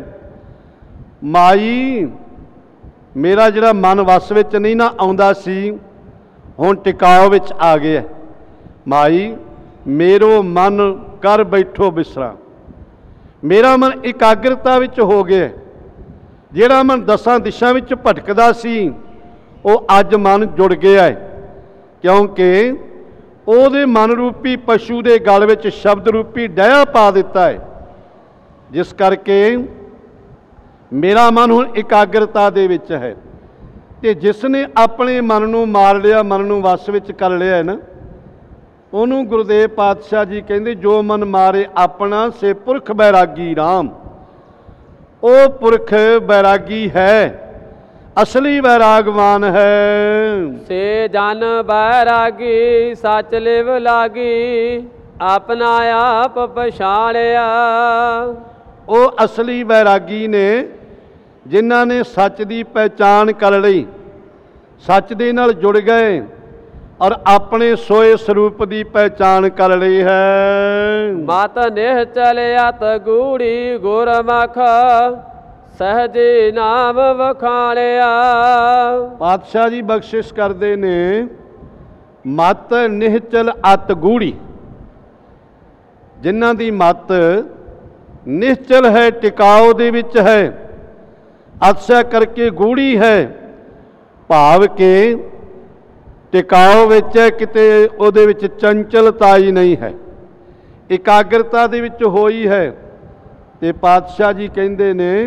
ਮਾਈ ਮੇਰਾ ਜਿਹੜਾ ਮਨ ਵੱਸ ਵਿੱਚ ਨਹੀਂ ਨਾ ਆਉਂਦਾ ਸੀ, ਹੁਣ ਟਿਕਾਓ ਵਿੱਚ ਆ ਗਿਆ। ਮਾਈ ਮੇਰੋ ਮਨ ਕਰ ਬੈਠੋ ਬਿਸਰਾ। ਮੇਰਾ ਮਨ ਇਕਾਗਰਤਾ ਵਿੱਚ ਹੋ ਗਿਆ। ਜਿਹੜਾ ਮਨ ਦਸਾਂ ਦਿਸ਼ਾ ਵਿੱਚ ਭਟਕਦਾ ਸੀ, ਉਹ ਅੱਜ ਮਨ ਜੁੜ ਗਿਆ ਹੈ, ਕਿਉਂਕਿ ਉਹਦੇ ਮਨ ਰੂਪੀ ਪਸ਼ੂ ਦੇ ਗਲ ਵਿੱਚ ਸ਼ਬਦ ਰੂਪੀ ਡਹਿਆ ਪਾ ਦਿੱਤਾ ਹੈ। ਜਿਸ ਕਰਕੇ ਮੇਰਾ ਮਨ ਹੁਣ ਇਕਾਗਰਤਾ ਦੇ ਵਿੱਚ ਹੈ। ਤੇ ਜਿਸ ਨੇ ਆਪਣੇ ਮਨ ਨੂੰ ਮਾਰ ਲਿਆ, ਮਨ ਨੂੰ ਵਸ ਵਿੱਚ ਕਰ ਲਿਆ ਹੈ ਨਾ, ਉਹਨੂੰ ਗੁਰਦੇਵ ਪਾਤਸ਼ਾਹ ਜੀ ਕਹਿੰਦੇ, ਜੋ ਮਨ ਮਾਰੇ ਆਪਣਾ ਸੇ ਪੁਰਖ ਬੈਰਾਗੀ ਰਾਮ। ਉਹ ਪੁਰਖ ਬੈਰਾਗੀ ਹੈ, ਅਸਲੀ ਬੈਰਾਗਵਾਨ ਹੈ। ਸੇ ਜਨ ਬੈਰਾਗੀ ਸੱਚ ਲਿਵ ਲਾਗੀ, ਆਪਣਾ ਆਪ ਪਛਾਣਿਆ। ਉਹ ਅਸਲੀ ਬੈਰਾਗੀ ਨੇ, ਜਿਨ੍ਹਾਂ ਨੇ ਸੱਚ ਦੀ ਪਹਿਚਾਣ ਕਰ ਲਈ, ਸੱਚ ਦੇ ਨਾਲ ਜੁੜ ਗਏ, ਔਰ ਆਪਣੇ ਸੋਏ ਸਰੂਪ ਦੀ ਪਹਿਚਾਣ ਕਰ ਲਈ ਹੈ। ਮਤ ਨਿਹ ਚਲਿਆਤ ਗੂੜੀ ਗੁਰਮਖ, ਸਹਜੇ ਨਾਮ ਵਖਾਣਿਆ। ਪਾਤਸ਼ਾਹ ਜੀ ਬਖਸ਼ਿਸ਼ ਕਰਦੇ ਨੇ, ਮਤ ਨਿਹਚਲ ਅਤ ਗੂੜੀ। ਜਿਨ੍ਹਾਂ ਦੀ ਮਤ ਨਿਸ਼ਚਲ ਹੈ, ਟਿਕਾਓ ਦੇ ਵਿੱਚ ਹੈ, ਅਤਸ਼ਾ ਕਰਕੇ ਗੂੜੀ ਹੈ, ਭਾਵ ਕਿ ਟਿਕਾਓ ਵਿੱਚ ਹੈ, ਕਿਤੇ ਉਹਦੇ ਵਿੱਚ ਚੰਚਲਤਾ ਹੀ ਨਹੀਂ ਹੈ, ਇਕਾਗਰਤਾ ਦੇ ਵਿੱਚ ਹੋਈ ਹੈ। ਤੇ ਪਾਤਸ਼ਾਹ ਜੀ ਕਹਿੰਦੇ ਨੇ,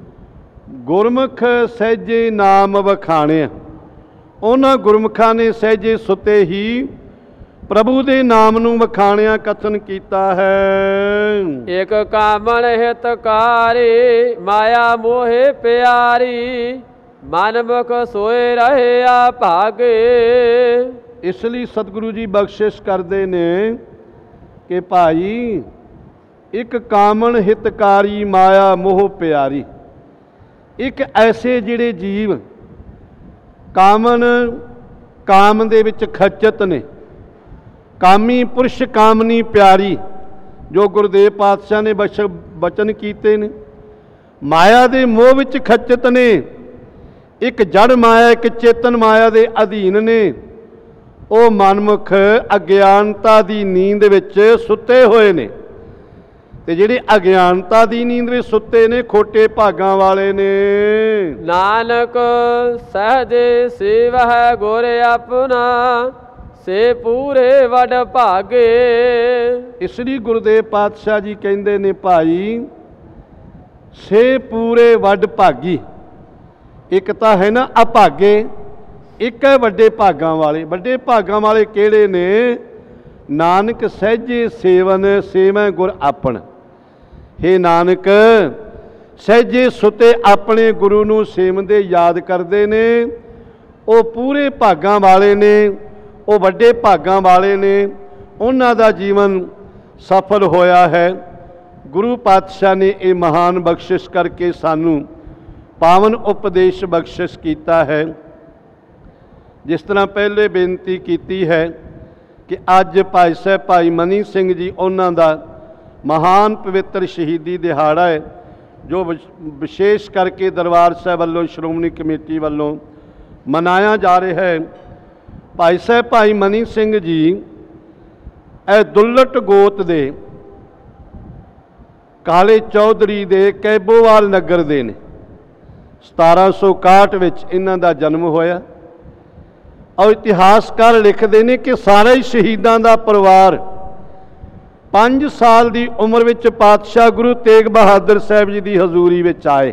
ਗੁਰਮੁਖ ਸਹਿਜੇ ਨਾਮ ਵਖਾਣਿਆ। ਉਹਨਾਂ ਗੁਰਮੁਖਾਂ ਨੇ ਸਹਿਜੇ ਸੁੱਤੇ ਹੀ ਪ੍ਰਭੂ ਦੇ ਨਾਮ ਨੂੰ ਵਖਾਣਿਆ ਕਥਨ ਕੀਤਾ ਹੈ। ਇੱਕ ਕਾਮਣ ਹਿਤਕਾਰੀ, ਮਾਇਆ ਮੋਹਿ ਪਿਆਰੀ, ਮਨ ਮੁਖ ਸੋਏ ਰਹਿਆ ਭਾਗੇ। ਇਸ ਲਈ ਸਤਿਗੁਰੂ ਜੀ ਬਖਸ਼ਿਸ਼ ਕਰਦੇ ਨੇ ਕਿ ਭਾਈ, ਇੱਕ ਕਾਮਣ ਹਿਤਕਾਰੀ, ਮਾਇਆ ਮੋਹ ਪਿਆਰੀ। ਇੱਕ ਐਸੇ ਜਿਹੜੇ ਜੀਵ ਕਾਮਨ ਕਾਮ ਦੇ ਵਿੱਚ ਖਚਤ ਨੇ, ਕਾਮੀ ਪੁਰਸ਼ ਕਾਮਨੀ ਪਿਆਰੀ, ਜੋ ਗੁਰਦੇਵ ਪਾਤਸ਼ਾਹ ਨੇ ਬਚ ਬਚਨ ਕੀਤੇ ਨੇ, ਮਾਇਆ ਦੇ ਮੋਹ ਵਿੱਚ ਖਚਤ ਨੇ। ਇੱਕ ਜੜ ਮਾਇਆ, ਇੱਕ ਚੇਤਨ ਮਾਇਆ ਦੇ ਅਧੀਨ ਨੇ। ਉਹ ਮਨਮੁਖ ਅਗਿਆਨਤਾ ਦੀ ਨੀਂਦ ਵਿੱਚ ਸੁੱਤੇ ਹੋਏ ਨੇ। ਤੇ ਜਿਹੜੇ ਅਗਿਆਨਤਾ ਦੀ ਨੀਂਦ ਵਿੱਚ ਸੁੱਤੇ ਨੇ, ਖੋਟੇ ਭਾਗਾਂ ਵਾਲੇ ਨੇ। ਨਾਨਕ ਸਹਜੇ ਸੇਵ ਹੈ ਗੁਰ ਆਪਣਾ, ਸੇ ਪੂਰੇ ਵੱਡ ਭਾਗੇ। ਇਸ ਲਈ ਗੁਰਦੇਵ ਪਾਤਸ਼ਾਹ ਜੀ ਕਹਿੰਦੇ ਨੇ ਭਾਈ ਸੇ ਪੂਰੇ ਵੱਡ ਭਾਗੀ। ਇੱਕ ਤਾਂ ਹੈ ਨਾ ਅਭਾਗੇ, ਇੱਕ ਹੈ ਵੱਡੇ ਭਾਗਾਂ ਵਾਲੇ। ਵੱਡੇ ਭਾਗਾਂ ਵਾਲੇ ਕਿਹੜੇ ਨੇ? ਨਾਨਕ ਸਹਿਜੇ ਸੇਵਨ ਸੇਵੈ ਗੁਰ ਆਪਣ। ਹੇ ਨਾਨਕ ਸਹਿਜੇ ਸੁਤੇ ਆਪਣੇ ਗੁਰੂ ਨੂੰ ਸੇਵਦੇ ਯਾਦ ਕਰਦੇ ਨੇ, ਉਹ ਪੂਰੇ ਭਾਗਾਂ ਵਾਲੇ ਨੇ, ਉਹ ਵੱਡੇ ਭਾਗਾਂ ਵਾਲੇ ਨੇ, ਉਹਨਾਂ ਦਾ ਜੀਵਨ ਸਫਲ ਹੋਇਆ ਹੈ। ਗੁਰੂ ਪਾਤਸ਼ਾਹ ਨੇ ਇਹ ਮਹਾਨ ਬਖਸ਼ਿਸ਼ ਕਰਕੇ ਸਾਨੂੰ ਪਾਵਨ ਉਪਦੇਸ਼ ਬਖਸ਼ਿਸ਼ ਕੀਤਾ ਹੈ। ਜਿਸ ਤਰ੍ਹਾਂ ਪਹਿਲੇ ਬੇਨਤੀ ਕੀਤੀ ਹੈ ਕਿ ਅੱਜ ਭਾਈ ਸਾਹਿਬ ਭਾਈ ਮਨੀ ਸਿੰਘ ਜੀ ਉਹਨਾਂ ਦਾ ਮਹਾਨ ਪਵਿੱਤਰ ਸ਼ਹੀਦੀ ਦਿਹਾੜਾ ਹੈ, ਜੋ ਵਿਸ਼ੇਸ਼ ਕਰਕੇ ਦਰਬਾਰ ਸਾਹਿਬ ਵੱਲੋਂ ਸ਼੍ਰੋਮਣੀ ਕਮੇਟੀ ਵੱਲੋਂ ਮਨਾਇਆ ਜਾ ਰਿਹਾ ਹੈ। ਭਾਈ ਸਾਹਿਬ ਭਾਈ ਮਨੀ ਸਿੰਘ ਜੀ ਇਹ ਦੁੱਲਟ ਗੋਤ ਦੇ ਕਾਲੇ ਚੌਧਰੀ ਦੇ ਕੈਬੋਵਾਲ ਨਗਰ ਦੇ ਨੇ। ਸਤਾਰਾਂ ਸੌ ਇਕਾਹਠ ਵਿੱਚ ਇਹਨਾਂ ਦਾ ਜਨਮ ਹੋਇਆ ਔਰ ਇਤਿਹਾਸਕਾਰ ਲਿਖਦੇ ਨੇ ਕਿ ਸਾਰੇ ਸ਼ਹੀਦਾਂ ਦਾ ਪਰਿਵਾਰ ਪੰਜ ਸਾਲ ਦੀ ਉਮਰ ਵਿੱਚ ਪਾਤਸ਼ਾਹ ਗੁਰੂ ਤੇਗ ਬਹਾਦਰ ਸਾਹਿਬ ਜੀ ਦੀ ਹਜ਼ੂਰੀ ਵਿੱਚ ਆਏ।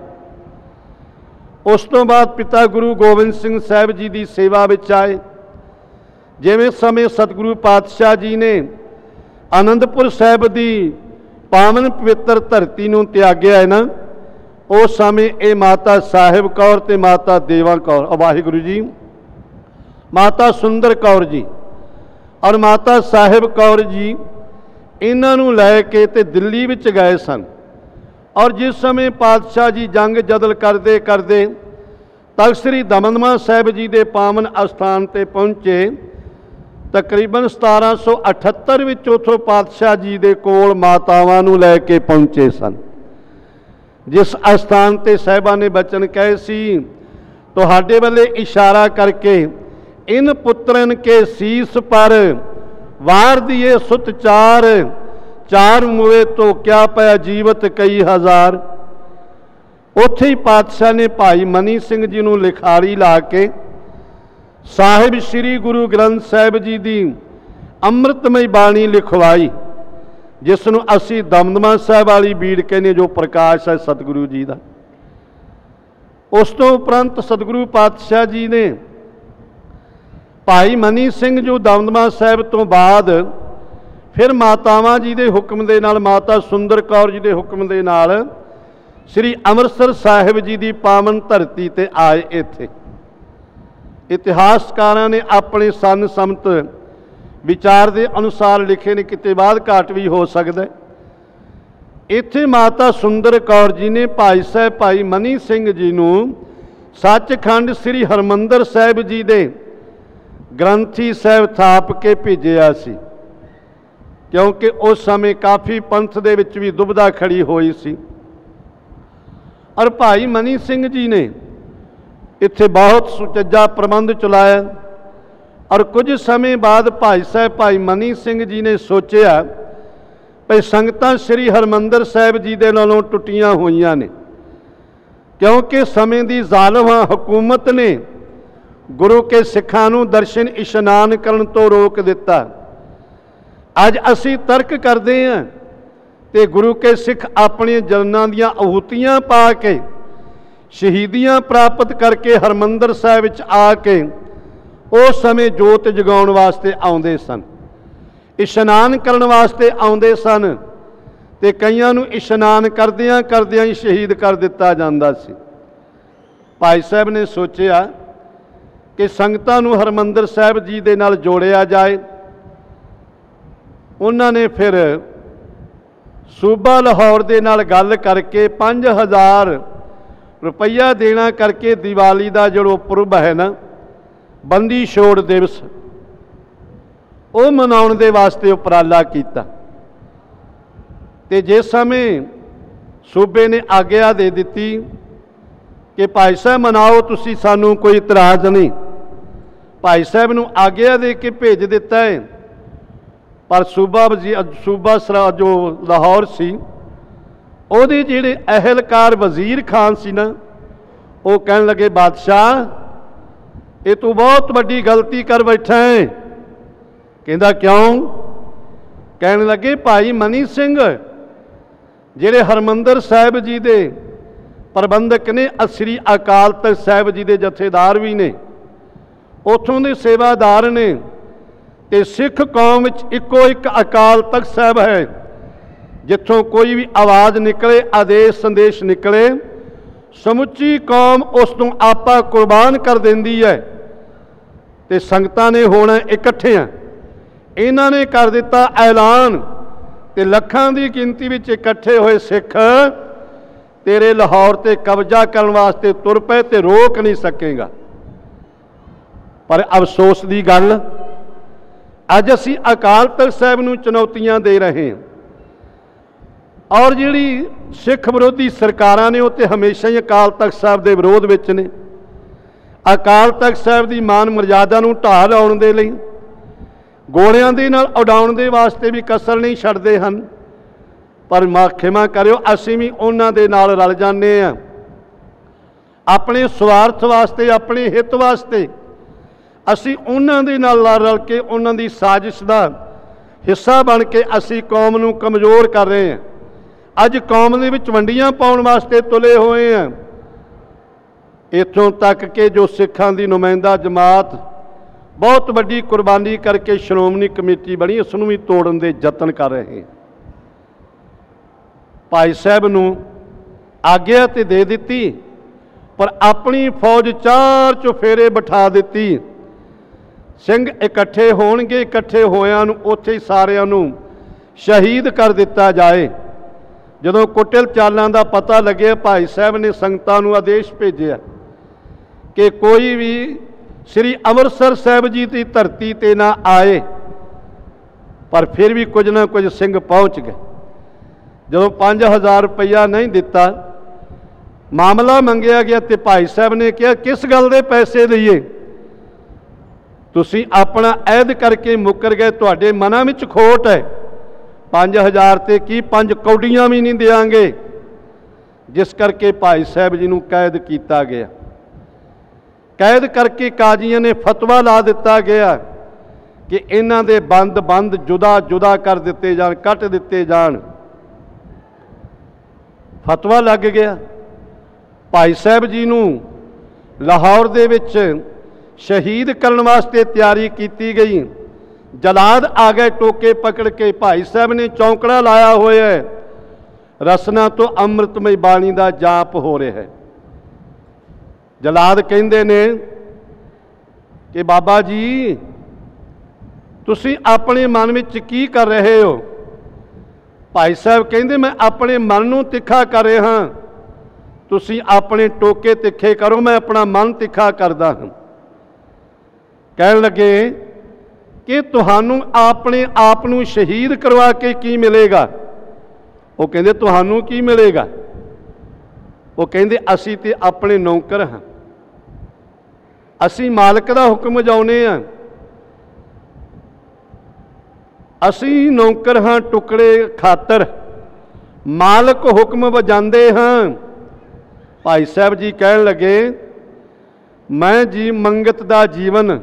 ਉਸ ਤੋਂ ਬਾਅਦ ਪਿਤਾ ਗੁਰੂ ਗੋਬਿੰਦ ਸਿੰਘ ਸਾਹਿਬ ਜੀ ਦੀ ਸੇਵਾ ਵਿੱਚ ਆਏ। ਜਿਵੇਂ ਸਮੇਂ ਸਤਿਗੁਰੂ ਪਾਤਸ਼ਾਹ ਜੀ ਨੇ ਆਨੰਦਪੁਰ ਸਾਹਿਬ ਦੀ ਪਾਵਨ ਪਵਿੱਤਰ ਧਰਤੀ ਨੂੰ ਤਿਆਗਿਆ ਹੈ ਨਾ, ਉਸ ਸਮੇਂ ਇਹ ਮਾਤਾ ਸਾਹਿਬ ਕੌਰ ਤੇ ਮਾਤਾ ਦੇਵਾ ਕੌਰ, ਵਾਹਿਗੁਰੂ ਜੀ, ਮਾਤਾ ਸੁੰਦਰ ਕੌਰ ਜੀ ਔਰ ਮਾਤਾ ਸਾਹਿਬ ਕੌਰ ਜੀ ਇਹਨਾਂ ਨੂੰ ਲੈ ਕੇ ਤੇ ਦਿੱਲੀ ਵਿੱਚ ਗਏ ਸਨ। ਔਰ ਜਿਸ ਸਮੇਂ ਪਾਤਸ਼ਾਹ ਜੀ ਜੰਗ ਜਦਲ ਕਰਦੇ ਕਰਦੇ ਤਖਤ ਸ੍ਰੀ ਦਮਦਮਾ ਸਾਹਿਬ ਜੀ ਦੇ ਪਾਵਨ ਅਸਥਾਨ ਤੇ ਪਹੁੰਚੇ, ਤਕਰੀਬਨ ਸਤਾਰਾਂ ਸੌ ਅਠੱਤਰ ਵਿੱਚ ਉੱਥੋਂ ਪਾਤਸ਼ਾਹ ਜੀ ਦੇ ਕੋਲ ਮਾਤਾਵਾਂ ਨੂੰ ਲੈ ਕੇ ਪਹੁੰਚੇ ਸਨ। ਜਿਸ ਅਸਥਾਨ ਤੇ ਸਾਹਿਬਾਂ ਨੇ ਬਚਨ ਕਹੇ ਸੀ, ਤੁਹਾਡੇ ਵੱਲੇ ਇਸ਼ਾਰਾ ਕਰਕੇ ਇਨ ਪੁੱਤਰਨ ਕੇ ਸੀਸ ਪਰ ਵਾਰ ਦੀਏ ਸੁਤ ਚਾਰ, ਚਾਰ ਮੁਏ ਤੋਂ ਕਿਆ ਪਿਆ ਜੀਵਤ ਕਈ ਹਜ਼ਾਰ। ਉੱਥੇ ਹੀ ਪਾਤਸ਼ਾਹ ਨੇ ਭਾਈ ਮਨੀ ਸਿੰਘ ਜੀ ਨੂੰ ਲਿਖਾਰੀ ਲਾ ਕੇ ਸਾਹਿਬ ਸ੍ਰੀ ਗੁਰੂ ਗ੍ਰੰਥ ਸਾਹਿਬ ਜੀ ਦੀ ਅੰਮ੍ਰਿਤਮਈ ਬਾਣੀ ਲਿਖਵਾਈ, ਜਿਸ ਨੂੰ ਅਸੀਂ ਦਮਦਮਾ ਸਾਹਿਬ ਵਾਲੀ ਬੀੜ ਕਹਿੰਦੇ, ਜੋ ਪ੍ਰਕਾਸ਼ ਹੈ ਸਤਿਗੁਰੂ ਜੀ ਦਾ। ਉਸ ਤੋਂ ਉਪਰੰਤ ਸਤਿਗੁਰੂ ਪਾਤਸ਼ਾਹ ਜੀ ਨੇ ਭਾਈ ਮਨੀ ਸਿੰਘ ਜੋ ਦਮਦਮਾ ਸਾਹਿਬ ਤੋਂ ਬਾਅਦ ਫਿਰ ਮਾਤਾਵਾਂ ਜੀ ਦੇ ਹੁਕਮ ਦੇ ਨਾਲ, ਮਾਤਾ ਸੁੰਦਰ ਕੌਰ ਜੀ ਦੇ ਹੁਕਮ ਦੇ ਨਾਲ ਸ੍ਰੀ ਅੰਮ੍ਰਿਤਸਰ ਸਾਹਿਬ ਜੀ ਦੀ ਪਾਵਨ ਧਰਤੀ ਤੇ ਆਏ। ਇੱਥੇ ਇਤਿਹਾਸਕਾਰਾਂ ਨੇ ਆਪਣੇ ਸੰਨ ਸੰਮਤ ਵਿਚਾਰ ਦੇ ਅਨੁਸਾਰ ਲਿਖੇ ਨੇ, ਕਿਤੇ ਬਾਅਦ ਘਾਟ ਵੀ ਹੋ ਸਕਦਾ। ਇੱਥੇ ਮਾਤਾ ਸੁੰਦਰ ਕੌਰ ਜੀ ਨੇ ਭਾਈ ਸਾਹਿਬ ਭਾਈ ਮਨੀ ਸਿੰਘ ਜੀ ਨੂੰ ਸੱਚਖੰਡ ਸ੍ਰੀ ਹਰਿਮੰਦਰ ਸਾਹਿਬ ਜੀ ਦੇ ਗ੍ਰੰਥੀ ਸਾਹਿਬ ਥਾਪ ਕੇ ਭੇਜਿਆ ਸੀ, ਕਿਉਂਕਿ ਉਸ ਸਮੇਂ ਕਾਫੀ ਪੰਥ ਦੇ ਵਿੱਚ ਵੀ ਦੁਬਿਧਾ ਖੜੀ ਹੋਈ ਸੀ। ਔਰ ਭਾਈ ਮਨੀ ਸਿੰਘ ਜੀ ਨੇ ਇੱਥੇ ਬਹੁਤ ਸੁਚੱਜਾ ਪ੍ਰਬੰਧ ਚਲਾਇਆ। ਔਰ ਕੁਝ ਸਮੇਂ ਬਾਅਦ ਭਾਈ ਸਾਹਿਬ ਭਾਈ ਮਨੀ ਸਿੰਘ ਜੀ ਨੇ ਸੋਚਿਆ ਭਈ ਸੰਗਤਾਂ ਸ੍ਰੀ ਹਰਿਮੰਦਰ ਸਾਹਿਬ ਜੀ ਦੇ ਨਾਲੋਂ ਟੁੱਟੀਆਂ ਹੋਈਆਂ ਨੇ, ਕਿਉਂਕਿ ਸਮੇਂ ਦੀ ਜ਼ਾਲਮ ਹਕੂਮਤ ਨੇ ਗੁਰੂ ਕੇ ਸਿੱਖਾਂ ਨੂੰ ਦਰਸ਼ਨ ਇਸ਼ਨਾਨ ਕਰਨ ਤੋਂ ਰੋਕ ਦਿੱਤਾ। ਅੱਜ ਅਸੀਂ ਤਰਕ ਕਰਦੇ ਹਾਂ ਤੇ ਗੁਰੂ ਕੇ ਸਿੱਖ ਆਪਣੀਆਂ ਜਨਾਂ ਦੀਆਂ ਆਹੂਤੀਆਂ ਪਾ ਕੇ ਸ਼ਹੀਦੀਆਂ ਪ੍ਰਾਪਤ ਕਰਕੇ ਹਰਿਮੰਦਰ ਸਾਹਿਬ ਵਿੱਚ ਆ ਕੇ ਉਸ ਸਮੇਂ ਜੋਤ ਜਗਾਉਣ ਵਾਸਤੇ ਆਉਂਦੇ ਸਨ, ਇਸ਼ਨਾਨ ਕਰਨ ਵਾਸਤੇ ਆਉਂਦੇ ਸਨ, ਤੇ ਕਈਆਂ ਨੂੰ ਇਸ਼ਨਾਨ ਕਰਦਿਆਂ ਕਰਦਿਆਂ ਹੀ ਸ਼ਹੀਦ ਕਰ ਦਿੱਤਾ ਜਾਂਦਾ ਸੀ। ਭਾਈ ਸਾਹਿਬ ਨੇ ਸੋਚਿਆ ਕਿ ਸੰਗਤਾਂ ਨੂੰ ਹਰਿਮੰਦਰ ਸਾਹਿਬ ਜੀ ਦੇ ਨਾਲ ਜੋੜਿਆ ਜਾਏ। ਉਹਨਾਂ ਨੇ ਫਿਰ ਸੂਬਾ ਲਾਹੌਰ ਦੇ ਨਾਲ ਗੱਲ ਕਰਕੇ ਪੰਜ ਹਜ਼ਾਰ ਰੁਪਈਆ ਦੇਣਾ ਕਰਕੇ ਦੀਵਾਲੀ ਦਾ ਜਿਹੜਾ ਪੁਰਬ ਹੈ ਨਾ, ਬੰਦੀ ਛੋੜ ਦਿਵਸ, ਉਹ ਮਨਾਉਣ ਦੇ ਵਾਸਤੇ ਉਪਰਾਲਾ ਕੀਤਾ। ਤੇ ਜਿਸ ਸਮੇਂ ਸੂਬੇ ਨੇ ਆਗਿਆ ਦੇ ਦਿੱਤੀ ਕਿ ਭਾਈ ਸਾਹਿਬ ਮਨਾਓ, ਤੁਸੀਂ ਸਾਨੂੰ ਕੋਈ ਇਤਰਾਜ਼ ਨਹੀਂ, ਭਾਈ ਸਾਹਿਬ ਨੂੰ ਆਗਿਆ ਦੇ ਕੇ ਭੇਜ ਦਿੱਤਾ ਹੈ। ਪਰ ਸੂਬਾ ਵਜ਼ੀ ਸੂਬਾ ਸਰਾ ਜੋ ਲਾਹੌਰ ਸੀ, ਉਹਦੇ ਜਿਹੜੇ ਅਹਿਲਕਾਰ ਵਜ਼ੀਰ ਖਾਨ ਸੀ ਨਾ, ਉਹ ਕਹਿਣ ਲੱਗੇ ਬਾਦਸ਼ਾਹ ਇਹ ਤੂੰ ਬਹੁਤ ਵੱਡੀ ਗਲਤੀ ਕਰ ਬੈਠਾ ਹੈ। ਕਹਿੰਦਾ ਕਿਉਂ? ਕਹਿਣ ਲੱਗੇ ਭਾਈ ਮਨੀ ਸਿੰਘ ਜਿਹੜੇ ਹਰਮੰਦਰ ਸਾਹਿਬ ਜੀ ਦੇ ਪ੍ਰਬੰਧਕ ਨੇ, ਸ੍ਰੀ ਅਕਾਲ ਤਖਤ ਸਾਹਿਬ ਜੀ ਦੇ ਜਥੇਦਾਰ ਵੀ ਨੇ, ਉੱਥੋਂ ਦੇ ਸੇਵਾਦਾਰ ਨੇ, ਤੇ ਸਿੱਖ ਕੌਮ ਵਿੱਚ ਇੱਕੋ ਇੱਕ ਅਕਾਲ ਤਖਤ ਸਾਹਿਬ ਹੈ ਜਿੱਥੋਂ ਕੋਈ ਵੀ ਆਵਾਜ਼ ਨਿਕਲੇ, ਆਦੇਸ਼ ਸੰਦੇਸ਼ ਨਿਕਲੇ, ਸਮੁੱਚੀ ਕੌਮ ਉਸ ਤੋਂ ਆਪਾ ਕੁਰਬਾਨ ਕਰ ਦਿੰਦੀ ਹੈ। ਤੇ ਸੰਗਤਾਂ ਨੇ ਹੋਣਾ ਇਕੱਠੀਆਂ। ਇਹਨਾਂ ਨੇ ਕਰ ਦਿੱਤਾ ਐਲਾਨ, ਤੇ ਲੱਖਾਂ ਦੀ ਗਿਣਤੀ ਵਿੱਚ ਇਕੱਠੇ ਹੋਏ ਸਿੱਖ ਤੇਰੇ ਲਾਹੌਰ ਤੇ ਕਬਜ਼ਾ ਕਰਨ ਵਾਸਤੇ ਤੁਰ ਪਏ ਤੇ ਰੋਕ ਨਹੀਂ ਸਕੇਗਾ। ਪਰ ਅਫਸੋਸ ਦੀ ਗੱਲ, ਅੱਜ ਅਸੀਂ ਅਕਾਲ ਤਖਤ ਸਾਹਿਬ ਨੂੰ ਚੁਣੌਤੀਆਂ ਦੇ ਰਹੇ ਹਾਂ, ਔਰ ਜਿਹੜੀ ਸਿੱਖ ਵਿਰੋਧੀ ਸਰਕਾਰਾਂ ਨੇ ਉਹ ਤੇ ਹਮੇਸ਼ਾ ਹੀ ਅਕਾਲ ਤਖਤ ਸਾਹਿਬ ਦੇ ਵਿਰੋਧ ਵਿੱਚ ਨੇ। ਅਕਾਲ ਤਖਤ ਸਾਹਿਬ ਦੀ ਮਾਨ ਮਰਜ਼ਾਦਾ ਨੂੰ ਢਾਹ ਲਾਉਣ ਦੇ ਲਈ, ਗੋਲਿਆਂ ਦੇ ਨਾਲ ਉਡਾਉਣ ਦੇ ਵਾਸਤੇ ਵੀ ਕਸਰ ਨਹੀਂ ਛੱਡਦੇ ਹਨ। ਪਰ ਮਾ ਖਿਮਾ ਕਰਿਓ, ਅਸੀਂ ਵੀ ਉਹਨਾਂ ਦੇ ਨਾਲ ਰਲ ਜਾਂਦੇ ਹਾਂ। ਆਪਣੇ ਸਵਾਰਥ ਵਾਸਤੇ, ਆਪਣੇ ਹਿੱਤ ਵਾਸਤੇ ਅਸੀਂ ਉਹਨਾਂ ਦੇ ਨਾਲ ਰਲ ਰਲ ਕੇ ਉਹਨਾਂ ਦੀ ਸਾਜ਼ਿਸ਼ ਦਾ ਹਿੱਸਾ ਬਣ ਕੇ ਅਸੀਂ ਕੌਮ ਨੂੰ ਕਮਜ਼ੋਰ ਕਰ ਰਹੇ ਹਾਂ। ਅੱਜ ਕੌਮ ਦੇ ਵਿੱਚ ਵੰਡੀਆਂ ਪਾਉਣ ਵਾਸਤੇ ਤੁਲੇ ਹੋਏ ਹਾਂ। ਇੱਥੋਂ ਤੱਕ ਕਿ ਜੋ ਸਿੱਖਾਂ ਦੀ ਨੁਮਾਇੰਦਾ ਜਮਾਤ ਬਹੁਤ ਵੱਡੀ ਕੁਰਬਾਨੀ ਕਰਕੇ ਸ਼੍ਰੋਮਣੀ ਕਮੇਟੀ ਬਣੀ, ਉਸ ਨੂੰ ਵੀ ਤੋੜਨ ਦੇ ਯਤਨ ਕਰ ਰਹੇ। ਭਾਈ ਸਾਹਿਬ ਨੂੰ ਆਗਿਆ ਤੇ ਦੇ ਦਿੱਤੀ, ਪਰ ਆਪਣੀ ਫੌਜ ਚਾਰ ਚੁਫੇਰੇ ਬਿਠਾ ਦਿੱਤੀ। ਸਿੰਘ ਇਕੱਠੇ ਹੋਣਗੇ, ਇਕੱਠੇ ਹੋਇਆਂ ਨੂੰ ਉੱਥੇ ਹੀ ਸਾਰਿਆਂ ਨੂੰ ਸ਼ਹੀਦ ਕਰ ਦਿੱਤਾ ਜਾਏ। ਜਦੋਂ ਕੁਟਿਲ ਚਾਲਾਂ ਦਾ ਪਤਾ ਲੱਗਿਆ, ਭਾਈ ਸਾਹਿਬ ਨੇ ਸੰਗਤਾਂ ਨੂੰ ਆਦੇਸ਼ ਭੇਜਿਆ ਕਿ ਕੋਈ ਵੀ ਸ੍ਰੀ ਅੰਮ੍ਰਿਤਸਰ ਸਾਹਿਬ ਜੀ ਦੀ ਧਰਤੀ ਤੇ ਨਾ ਆਏ। ਪਰ ਫਿਰ ਵੀ ਕੁਝ ਨਾ ਕੁਝ ਸਿੰਘ ਪਹੁੰਚ ਗਏ। ਜਦੋਂ ਪੰਜ ਹਜ਼ਾਰ ਰੁਪਈਆ ਨਹੀਂ ਦਿੱਤਾ, ਮਾਮਲਾ ਮੰਗਿਆ ਗਿਆ ਤੇ ਭਾਈ ਸਾਹਿਬ ਨੇ ਕਿਹਾ ਕਿਸ ਗੱਲ ਦੇ ਪੈਸੇ ਦਈਏ? ਤੁਸੀਂ ਆਪਣਾ ਅਹਿਦ ਕਰਕੇ ਮੁੱਕਰ ਗਏ, ਤੁਹਾਡੇ ਮਨਾਂ ਵਿੱਚ ਖੋਟ ਹੈ। ਪੰਜ ਹਜ਼ਾਰ ਤੇ ਕੀ ਪੰਜ ਕੌਡੀਆਂ ਵੀ ਨਹੀਂ ਦਿਆਂਗੇ। ਜਿਸ ਕਰਕੇ ਭਾਈ ਸਾਹਿਬ ਜੀ ਨੂੰ ਕੈਦ ਕੀਤਾ ਗਿਆ। ਕੈਦ ਕਰਕੇ ਕਾਜ਼ੀਆਂ ਨੇ ਫਤਵਾ ਲਾ ਦਿੱਤਾ ਗਿਆ ਕਿ ਇਹਨਾਂ ਦੇ ਬੰਦ ਬੰਦ ਜੁਦਾ ਜੁਦਾ ਕਰ ਦਿੱਤੇ ਜਾਣ, ਕੱਟ ਦਿੱਤੇ ਜਾਣ। ਫਤਵਾ ਲੱਗ ਗਿਆ। ਭਾਈ ਸਾਹਿਬ ਜੀ ਨੂੰ ਲਾਹੌਰ ਦੇ ਵਿੱਚ ਸ਼ਹੀਦ ਕਰਨ ਵਾਸਤੇ ਤਿਆਰੀ ਕੀਤੀ ਗਈ। ਜਲਾਦ ਆ ਗਏ ਟੋਕੇ ਪਕੜ ਕੇ। ਭਾਈ ਸਾਹਿਬ ਨੇ ਚੌਂਕੜਾ ਲਾਇਆ ਹੋਇਆ ਹੈ, ਰਸਨਾ ਤੋਂ ਅੰਮ੍ਰਿਤਮਈ ਬਾਣੀ ਦਾ ਜਾਪ ਹੋ ਰਿਹਾ ਹੈ। ਜਲਾਦ ਕਹਿੰਦੇ ਨੇ ਕਿ ਬਾਬਾ ਜੀ ਤੁਸੀਂ ਆਪਣੇ ਮਨ ਵਿੱਚ ਕੀ ਕਰ ਰਹੇ ਹੋ? ਭਾਈ ਸਾਹਿਬ ਕਹਿੰਦੇ ਮੈਂ ਆਪਣੇ ਮਨ ਨੂੰ ਤਿੱਖਾ ਕਰ ਰਿਹਾ ਹਾਂ, ਤੁਸੀਂ ਆਪਣੇ ਟੋਕੇ ਤਿੱਖੇ ਕਰੋ, ਮੈਂ ਆਪਣਾ ਮਨ ਤਿੱਖਾ ਕਰਦਾ ਹਾਂ। ਕਹਿਣ ਲੱਗੇ ਕਿ ਤੁਹਾਨੂੰ ਆਪਣੇ ਆਪ ਨੂੰ ਸ਼ਹੀਦ ਕਰਵਾ ਕੇ ਕੀ ਮਿਲੇਗਾ? ਉਹ ਕਹਿੰਦੇ ਤੁਹਾਨੂੰ ਕੀ ਮਿਲੇਗਾ? ਉਹ ਕਹਿੰਦੇ ਅਸੀਂ ਤੇ ਆਪਣੇ ਨੌਕਰ ਹਾਂ, ਅਸੀਂ ਮਾਲਕ ਦਾ ਹੁਕਮ ਵਜਾਉਂਦੇ ਹਾਂ, ਅਸੀਂ ਨੌਕਰ ਹਾਂ ਟੁਕੜੇ ਖਾਤਰ, ਮਾਲਕ ਹੁਕਮ ਵਜਾਉਂਦੇ ਹਾਂ। ਭਾਈ ਸਾਹਿਬ ਜੀ ਕਹਿਣ ਲੱਗੇ ਮੈਂ ਜੀ ਮੰਗਤ ਦਾ ਜੀਵਨ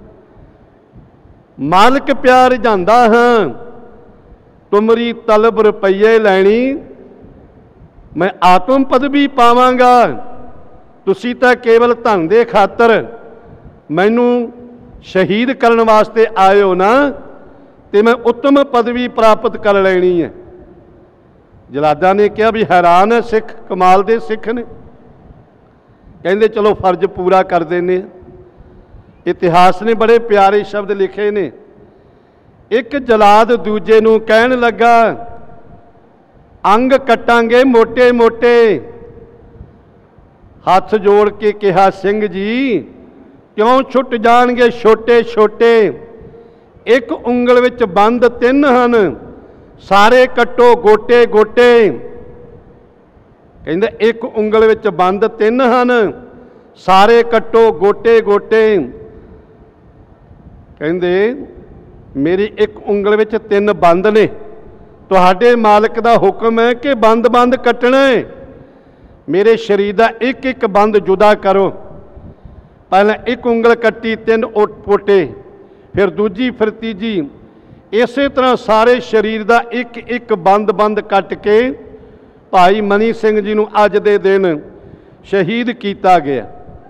ਮਾਲਕ ਪਿਆਰ ਜਾਂਦਾ ਹਾਂ, ਤੁਮਰੀ ਤਲਬ ਰੁਪਈਏ ਲੈਣੀ, ਮੈਂ ਆਤਮ ਪਦਵੀ ਪਾਵਾਂਗਾ। ਤੁਸੀਂ ਤਾਂ ਕੇਵਲ ਧਨ ਦੇ ਖਾਤਰ ਮੈਨੂੰ ਸ਼ਹੀਦ ਕਰਨ ਵਾਸਤੇ ਆਏ ਹੋ ਨਾ, ਤੇ ਮੈਂ ਉੱਤਮ ਪਦਵੀ ਪ੍ਰਾਪਤ ਕਰ ਲੈਣੀ ਹੈ। ਜਲਾਦਾਂ ਨੇ ਕਿਹਾ ਵੀ ਹੈਰਾਨ ਹੈ ਸਿੱਖ, ਕਮਾਲ ਦੇ ਸਿੱਖ ਨੇ। ਕਹਿੰਦੇ ਚਲੋ ਫਰਜ਼ ਪੂਰਾ ਕਰ ਦਿੰਦੇ ਹਾਂ। ਇਤਿਹਾਸ ਨੇ ਬੜੇ ਪਿਆਰੇ ਸ਼ਬਦ ਲਿਖੇ ਨੇ। ਇੱਕ ਜਲਾਦ ਦੂਜੇ ਨੂੰ ਕਹਿਣ ਲੱਗਾ ਅੰਗ ਕੱਟਾਂਗੇ ਮੋਟੇ ਮੋਟੇ। ਹੱਥ ਜੋੜ ਕੇ ਕਿਹਾ ਸਿੰਘ ਜੀ ਕਿਉਂ ਛੁੱਟ ਜਾਣਗੇ ਛੋਟੇ ਛੋਟੇ? ਇੱਕ ਉਂਗਲ ਵਿੱਚ ਬੰਦ ਤਿੰਨ ਹਨ, ਸਾਰੇ ਕੱਟੋ ਗੋਟੇ ਗੋਟੇ। ਕਹਿੰਦੇ ਇੱਕ ਉਂਗਲ ਵਿੱਚ ਬੰਦ ਤਿੰਨ ਹਨ, ਸਾਰੇ ਕੱਟੋ ਗੋਟੇ ਗੋਟੇ। ਕਹਿੰਦੇ ਮੇਰੀ ਇੱਕ ਉਂਗਲ ਵਿੱਚ ਤਿੰਨ ਬੰਦ ਨੇ, ਤੁਹਾਡੇ ਮਾਲਕ ਦਾ ਹੁਕਮ ਹੈ ਕਿ ਬੰਦ ਬੰਦ ਕੱਟਣਾ ਹੈ। ਮੇਰੇ ਸਰੀਰ ਦਾ ਇੱਕ ਇੱਕ ਬੰਦ ਜੁਦਾ ਕਰੋ। ਪਹਿਲਾਂ ਇੱਕ ਉਂਗਲ ਕੱਟੀ ਤਿੰਨ ਪੋਟੇ, ਫਿਰ ਦੂਜੀ, ਫਿਰ ਤੀਜੀ, ਇਸੇ ਤਰ੍ਹਾਂ ਸਾਰੇ ਸਰੀਰ ਦਾ ਇੱਕ ਇੱਕ ਬੰਦ ਬੰਦ ਕੱਟ ਕੇ ਭਾਈ ਮਨੀ ਸਿੰਘ ਜੀ ਨੂੰ ਅੱਜ ਦੇ ਦਿਨ ਸ਼ਹੀਦ ਕੀਤਾ ਗਿਆ।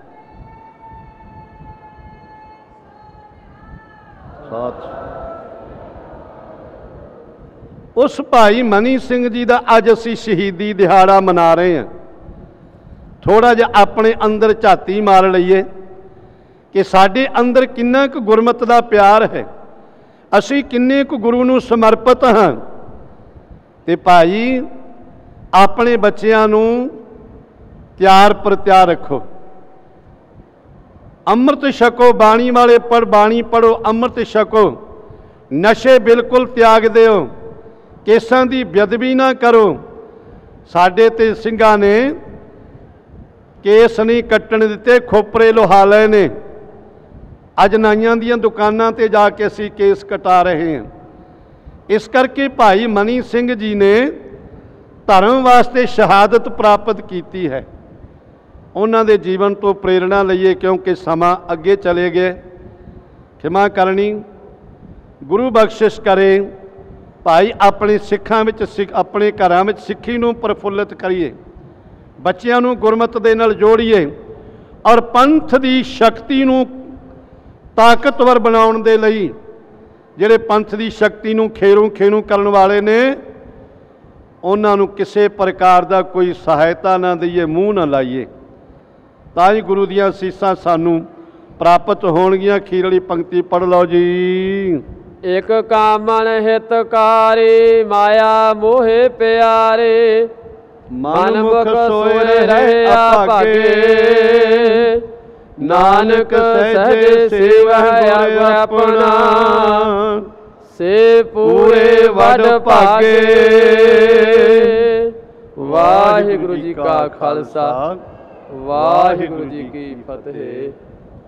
ਉਸ ਭਾਈ ਮਨੀ ਸਿੰਘ ਜੀ ਦਾ ਅੱਜ ਅਸੀਂ ਸ਼ਹੀਦੀ ਦਿਹਾੜਾ ਮਨਾ ਰਹੇ ਹਾਂ। ਥੋੜਾ ਜਿਹਾ ਆਪਣੇ ਅੰਦਰ ਝਾਤੀ ਮਾਰ ਲਈਏ ਕਿ ਸਾਡੇ ਅੰਦਰ ਕਿੰਨਾ ਕੁ ਗੁਰਮਤਿ ਦਾ ਪਿਆਰ ਹੈ, ਅਸੀਂ ਕਿੰਨੇ ਕੁ ਗੁਰੂ ਨੂੰ ਸਮਰਪਿਤ ਹਾਂ। ਤੇ ਭਾਈ ਆਪਣੇ ਬੱਚਿਆਂ ਨੂੰ ਤਿਆਰ ਪਰ ਤਿਆਰ ਰੱਖੋ, ਅੰਮ੍ਰਿਤ ਛਕੋ, ਬਾਣੀ ਵਾਲੇ ਪੜ੍ਹ ਬਾਣੀ ਪੜ੍ਹੋ, ਅੰਮ੍ਰਿਤ ਛਕੋ, ਨਸ਼ੇ ਬਿਲਕੁਲ ਤਿਆਗ ਦਿਓ, ਕੇਸਾਂ ਦੀ ਬੇਅਦਬੀ ਨਾ ਕਰੋ। ਸਾਡੇ ਤੇ ਸਿੰਘਾਂ ਨੇ ਕੇਸ ਨਹੀਂ ਕੱਟਣ ਦਿੱਤੇ, ਖੋਪਰੇ ਲੁਹਾ ਲਏ ਨੇ। ਅੱਜ ਨਾਈਆਂ ਦੀਆਂ ਦੁਕਾਨਾਂ ਤੇ ਜਾ ਕੇ ਅਸੀਂ ਕੇਸ ਕਟਾ ਰਹੇ ਹਾਂ। ਇਸ ਕਰਕੇ ਭਾਈ ਮਨੀ ਸਿੰਘ ਜੀ ਨੇ ਧਰਮ ਵਾਸਤੇ ਸ਼ਹਾਦਤ ਪ੍ਰਾਪਤ ਕੀਤੀ ਹੈ। ਉਹਨਾਂ ਦੇ ਜੀਵਨ ਤੋਂ ਪ੍ਰੇਰਣਾ ਲਈਏ, ਕਿਉਂਕਿ ਸਮਾਂ ਅੱਗੇ ਚਲੇ ਗਏ। ਖਿਮਾ ਕਰਨੀ, ਗੁਰੂ ਬਖਸ਼ਿਸ਼ ਕਰੇ। ਭਾਈ ਆਪਣੇ ਸਿੱਖਾਂ ਵਿੱਚ ਸਿੱਖ ਆਪਣੇ ਘਰਾਂ ਵਿੱਚ ਸਿੱਖੀ ਨੂੰ ਪ੍ਰਫੁੱਲਿਤ ਕਰੀਏ, ਬੱਚਿਆਂ ਨੂੰ ਗੁਰਮਤਿ ਦੇ ਨਾਲ ਜੋੜੀਏ ਔਰ ਪੰਥ ਦੀ ਸ਼ਕਤੀ ਨੂੰ ਤਾਕਤਵਰ ਬਣਾਉਣ ਦੇ ਲਈ ਜਿਹੜੇ ਪੰਥ ਦੀ ਸ਼ਕਤੀ ਨੂੰ ਖੇਰੂ ਖੇਰੂ ਕਰਨ ਵਾਲੇ ਨੇ, ਉਹਨਾਂ ਨੂੰ ਕਿਸੇ ਪ੍ਰਕਾਰ ਦਾ ਕੋਈ ਸਹਾਇਤਾ ਨਾ ਦਈਏ, ਮੂੰਹ ਨਾ ਲਾਈਏ, ਤਾਂ ਹੀ ਗੁਰੂ ਦੀਆਂ ਅਸੀਸਾਂ ਸਾਨੂੰ ਪ੍ਰਾਪਤ ਹੋਣਗੀਆਂ। ਅਖੀਰਲੀ ਪੰਕਤੀ ਪੜ੍ਹ ਲਓ ਜੀ। ਇਕ ਕਾਮਨ ਹਿਤਕਾਰੀ, ਮਾਇਆ ਮੋਹਿ ਪਿਆਰੇ, ਮਨ ਮੁਖ ਸੋਏ ਰਹੇ ਭਾਗੇ, ਨਾਨਕ ਸਹਿਜ ਸੇਵਹਿ ਆਪਣਾ, ਸੇ ਪੂਰੇ ਵਡ ਭਾਗੇ। ਵਾਹਿਗੁਰੂ ਜੀ ਕਾ ਖਾਲਸਾ, ਵਾਹਿਗੁਰੂ ਜੀ ਕੀ ਫਤਿਹ।